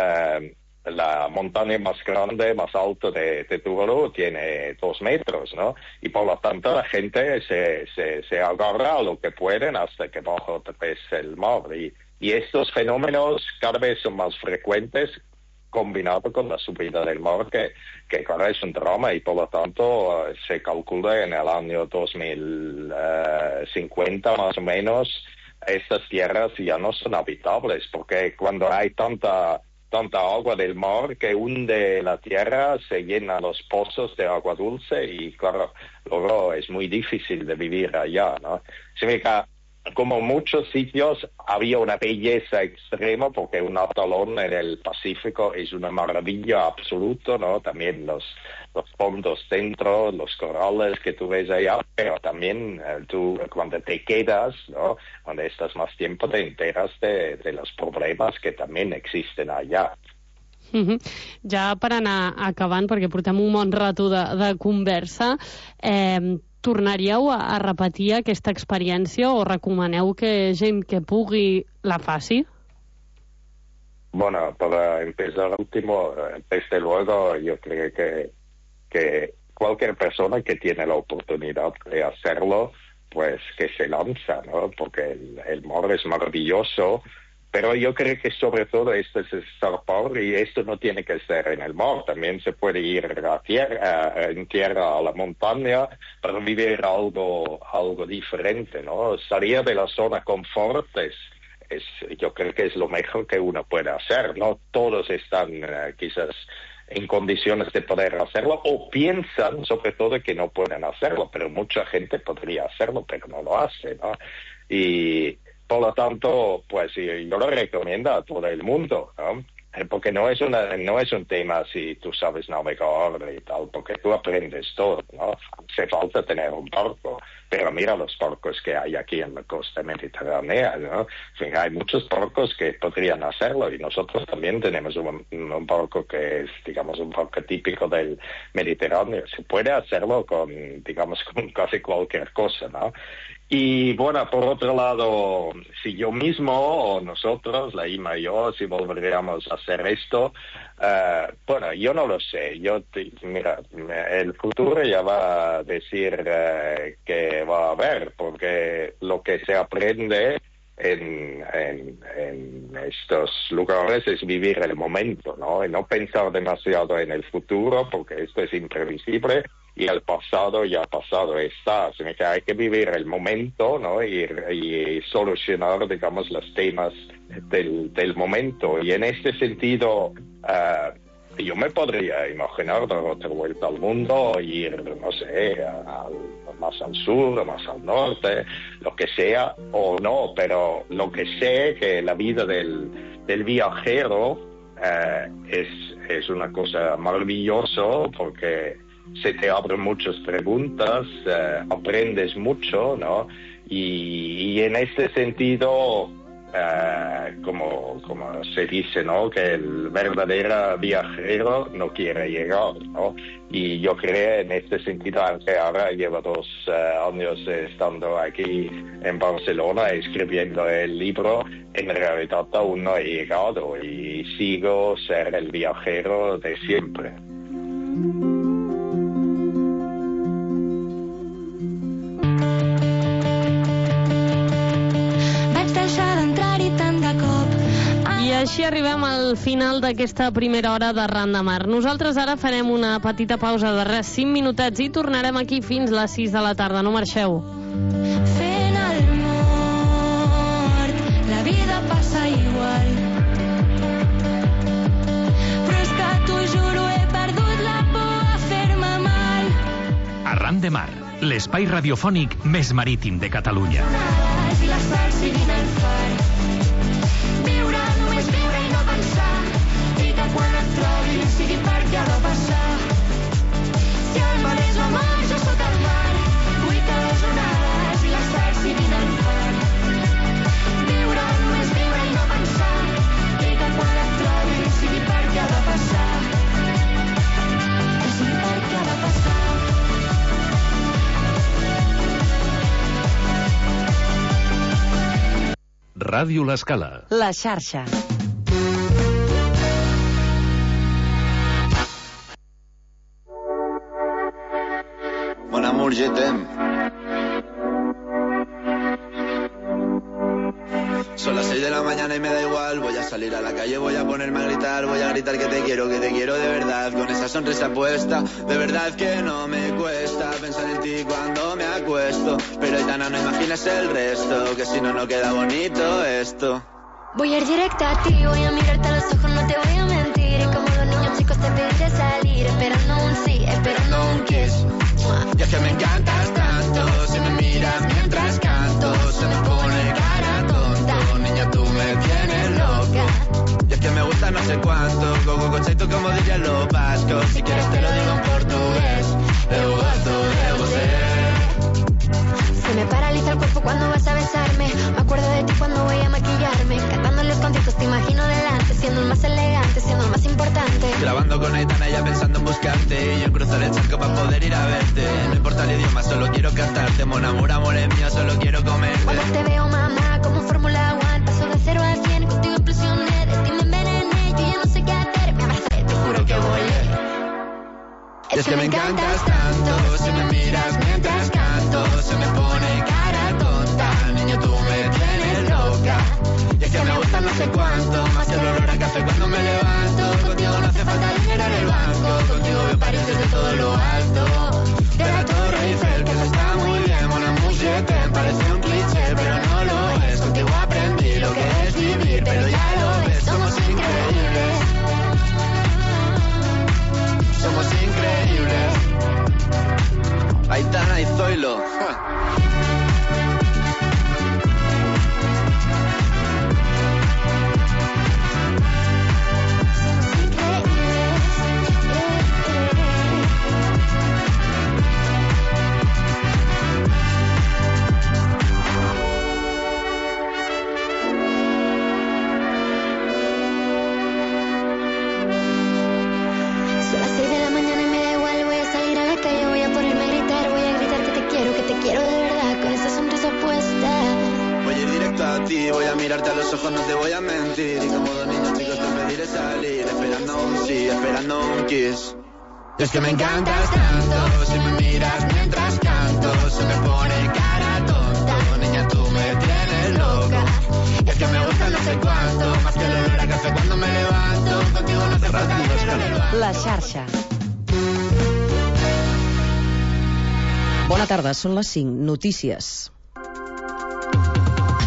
uh, la montaña más grande, más alta de, de Tuvalu tiene dos metros, ¿no? Y por lo tanto la gente se, se, se agarra a lo que pueden hasta que baja otra vez el mar. Y, y estos fenómenos cada vez son más frecuentes, combinado con la subida del mar, que, que claro, es un drama, y por lo tanto uh, se calcula en el año dos mil cincuenta más o menos, estas tierras ya no son habitables, porque cuando hay tanta tanta agua del mar que hunde la tierra, se llenan los pozos de agua dulce, y claro, luego es muy difícil de vivir allá, ¿no? Significa, como muchos sitios, había una belleza extrema, porque un atolón en el Pacífico es una maravilla absoluta, ¿no? También los, los fondos dentro, los corales que tú ves allá, pero también eh, tú, cuando te quedas, ¿no?, cuando estás más tiempo, te enteras de, de los problemas que también existen allá. Uh-huh. Ja per anar acabant, perquè portem un bon rato de, de conversa, eh, tornaríeu a, a repetir aquesta experiència, o recomaneu que gent que pugui la faci? Bueno, para empezar último, desde luego yo creo que, que cualquier persona que tiene la oportunidad de hacerlo, pues que se lanza, ¿no? Porque el, el mar es maravilloso. Pero yo creo que sobre todo esto es zarpar, y esto no tiene que ser en el mar, también se puede ir a tierra, en tierra a la montaña para vivir algo, algo diferente, ¿no? Salir de la zona confort es, es, yo creo que es lo mejor que uno puede hacer. No todos están uh, quizás en condiciones de poder hacerlo, o piensan sobre todo que no pueden hacerlo, pero mucha gente podría hacerlo, pero no lo hace, ¿no? Y por lo tanto, pues yo lo recomiendo a todo el mundo, ¿no? Porque no es una, no es un tema si tú sabes navegar y tal, porque tú aprendes todo, ¿no? Hace falta tener un barco, pero mira los barcos que hay aquí en la costa mediterránea, ¿no? En fin, hay muchos barcos que podrían hacerlo, y nosotros también tenemos un, un barco que es, digamos, un barco típico del Mediterráneo. Se puede hacerlo con, digamos, con casi cualquier cosa, ¿no? Y bueno, por otro lado, si yo mismo o nosotros, la Ima y yo, si volveríamos a hacer esto, uh, bueno, yo no lo sé. Yo te, mira, el futuro ya va a decir uh, que va a haber, porque lo que se aprende en, en, en estos lugares es vivir el momento, ¿no? Y no pensar demasiado en el futuro, porque esto es imprevisible. Y el pasado ya pasado está, sino que hay que vivir el momento, ¿no? Y, y solucionar, digamos, los temas del, del momento. Y en este sentido, uh, yo me podría imaginar dar otra vuelta al mundo, ir, no sé, a, a, más al sur, más al norte, lo que sea, o no, pero lo que sé que la vida del, del viajero uh, es, es una cosa maravillosa, porque se te abren muchas preguntas, eh, aprendes mucho, ¿no? Y, y en este sentido, eh, como, como se dice, ¿no? Que el verdadero viajero no quiere llegar, ¿no? Y yo creo en este sentido, aunque ahora llevo dos eh, años estando aquí en Barcelona escribiendo el libro, en realidad aún no he llegado y sigo ser el viajero de siempre. I així arribem al final d'aquesta primera hora de Ran de Mar. Nosaltres ara farem una petita pausa de res, cinc minutets, i tornarem aquí fins les sis de la tarda. No marxeu. Fent el mort, la vida passa igual. Però és que t'ho juro, he perdut la por a fer-me mal. Arran de Mar, l'espai radiofònic més marítim de Catalunya. I les parts siguin el far. Viure, només viure i no pensar. I que quan et trobi sigui perquè ha de passar. Si el mar és l'amor, jo sóc el mar. Vull que les onades i les parts siguin el far. Viure, només viure i no pensar. I que quan et trobi sigui perquè ha de passar. Que sigui perquè ha de passar. Ràdio L'Escala. La xarxa. Mon amour, je t'aime. Son las seis de la mañana y me da igual. Voy a salir a la calle, voy a ponerme a gritar. Voy a gritar que te quiero, que te quiero de verdad. Con esa sonrisa puesta, de verdad que no me cuesta pensar en ti cuando me acuesto. Pero Aitana, no imaginas el resto, que si no, no queda bonito esto. Voy a ir directa a ti, voy a mirarte a los ojos, no te voy a mentir. Y como los niños chicos te pediré salir, esperando un sí, esperando un kiss. Y es que me encantas tanto, si me miras mientras canto, se me pone cara tonta. Niña, tú me tienes loca. Y es que me gusta no sé cuánto, gogo conceito como dirían los vascos. Si quieres te lo digo en portugués, eu gosto de você. Se me paraliza el cuerpo cuando vas a besarme. Me acuerdo de ti cuando voy a maquillarme. Cantando los conciertos te imagino delante, siendo el más elegante, siendo el más importante. Grabando con Aitana ya pensando en buscarte, y en cruzar el charco para poder ir a verte. No importa el idioma, solo quiero cantarte. Mon amor, amor es mío, solo quiero comerte. Cuando te veo, mamá, como Fórmula One, paso de cero a cien, contigo implosioné. De ti me envenené, yo ya no sé qué hacer. Me abracé, te juro que volé. Es, es que, que me encantas tanto, si me miras mientras canto, se me pone cara tonta. Niño, tú me tienes loca. Y es que me gusta no sé cuánto, más que el olor a café cuando me levanto. Contigo no hace falta dinero en el banco, contigo me parís desde todo lo alto. De la Torre Eiffel, que eso está muy bien, mon amour, je t'aime, parece un cliché, pero no lo es. Contigo aprendí lo que es vivir, pero ya lo ves, somos increíbles. Somos increíbles. Aitana y Zoilo. Ja. Quiero de mirarte a los ojos no te voy a mentir. Y como dos niños chicos te pediré salir, esperando un sí, esperando un kiss. Y es que me encantas tanto, si me miras mientras canto, se me pone cara tonta, niña tú me tienes loca. Y es que me gusta no sé cuánto, más que el olor a café cuando me levanto, contigo no hace falta dinero en el banco. La xarxa. Bona tarda, són les cinc. Notícies.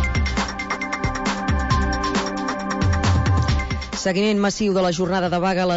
Seguiment massiu de la jornada de vaga a les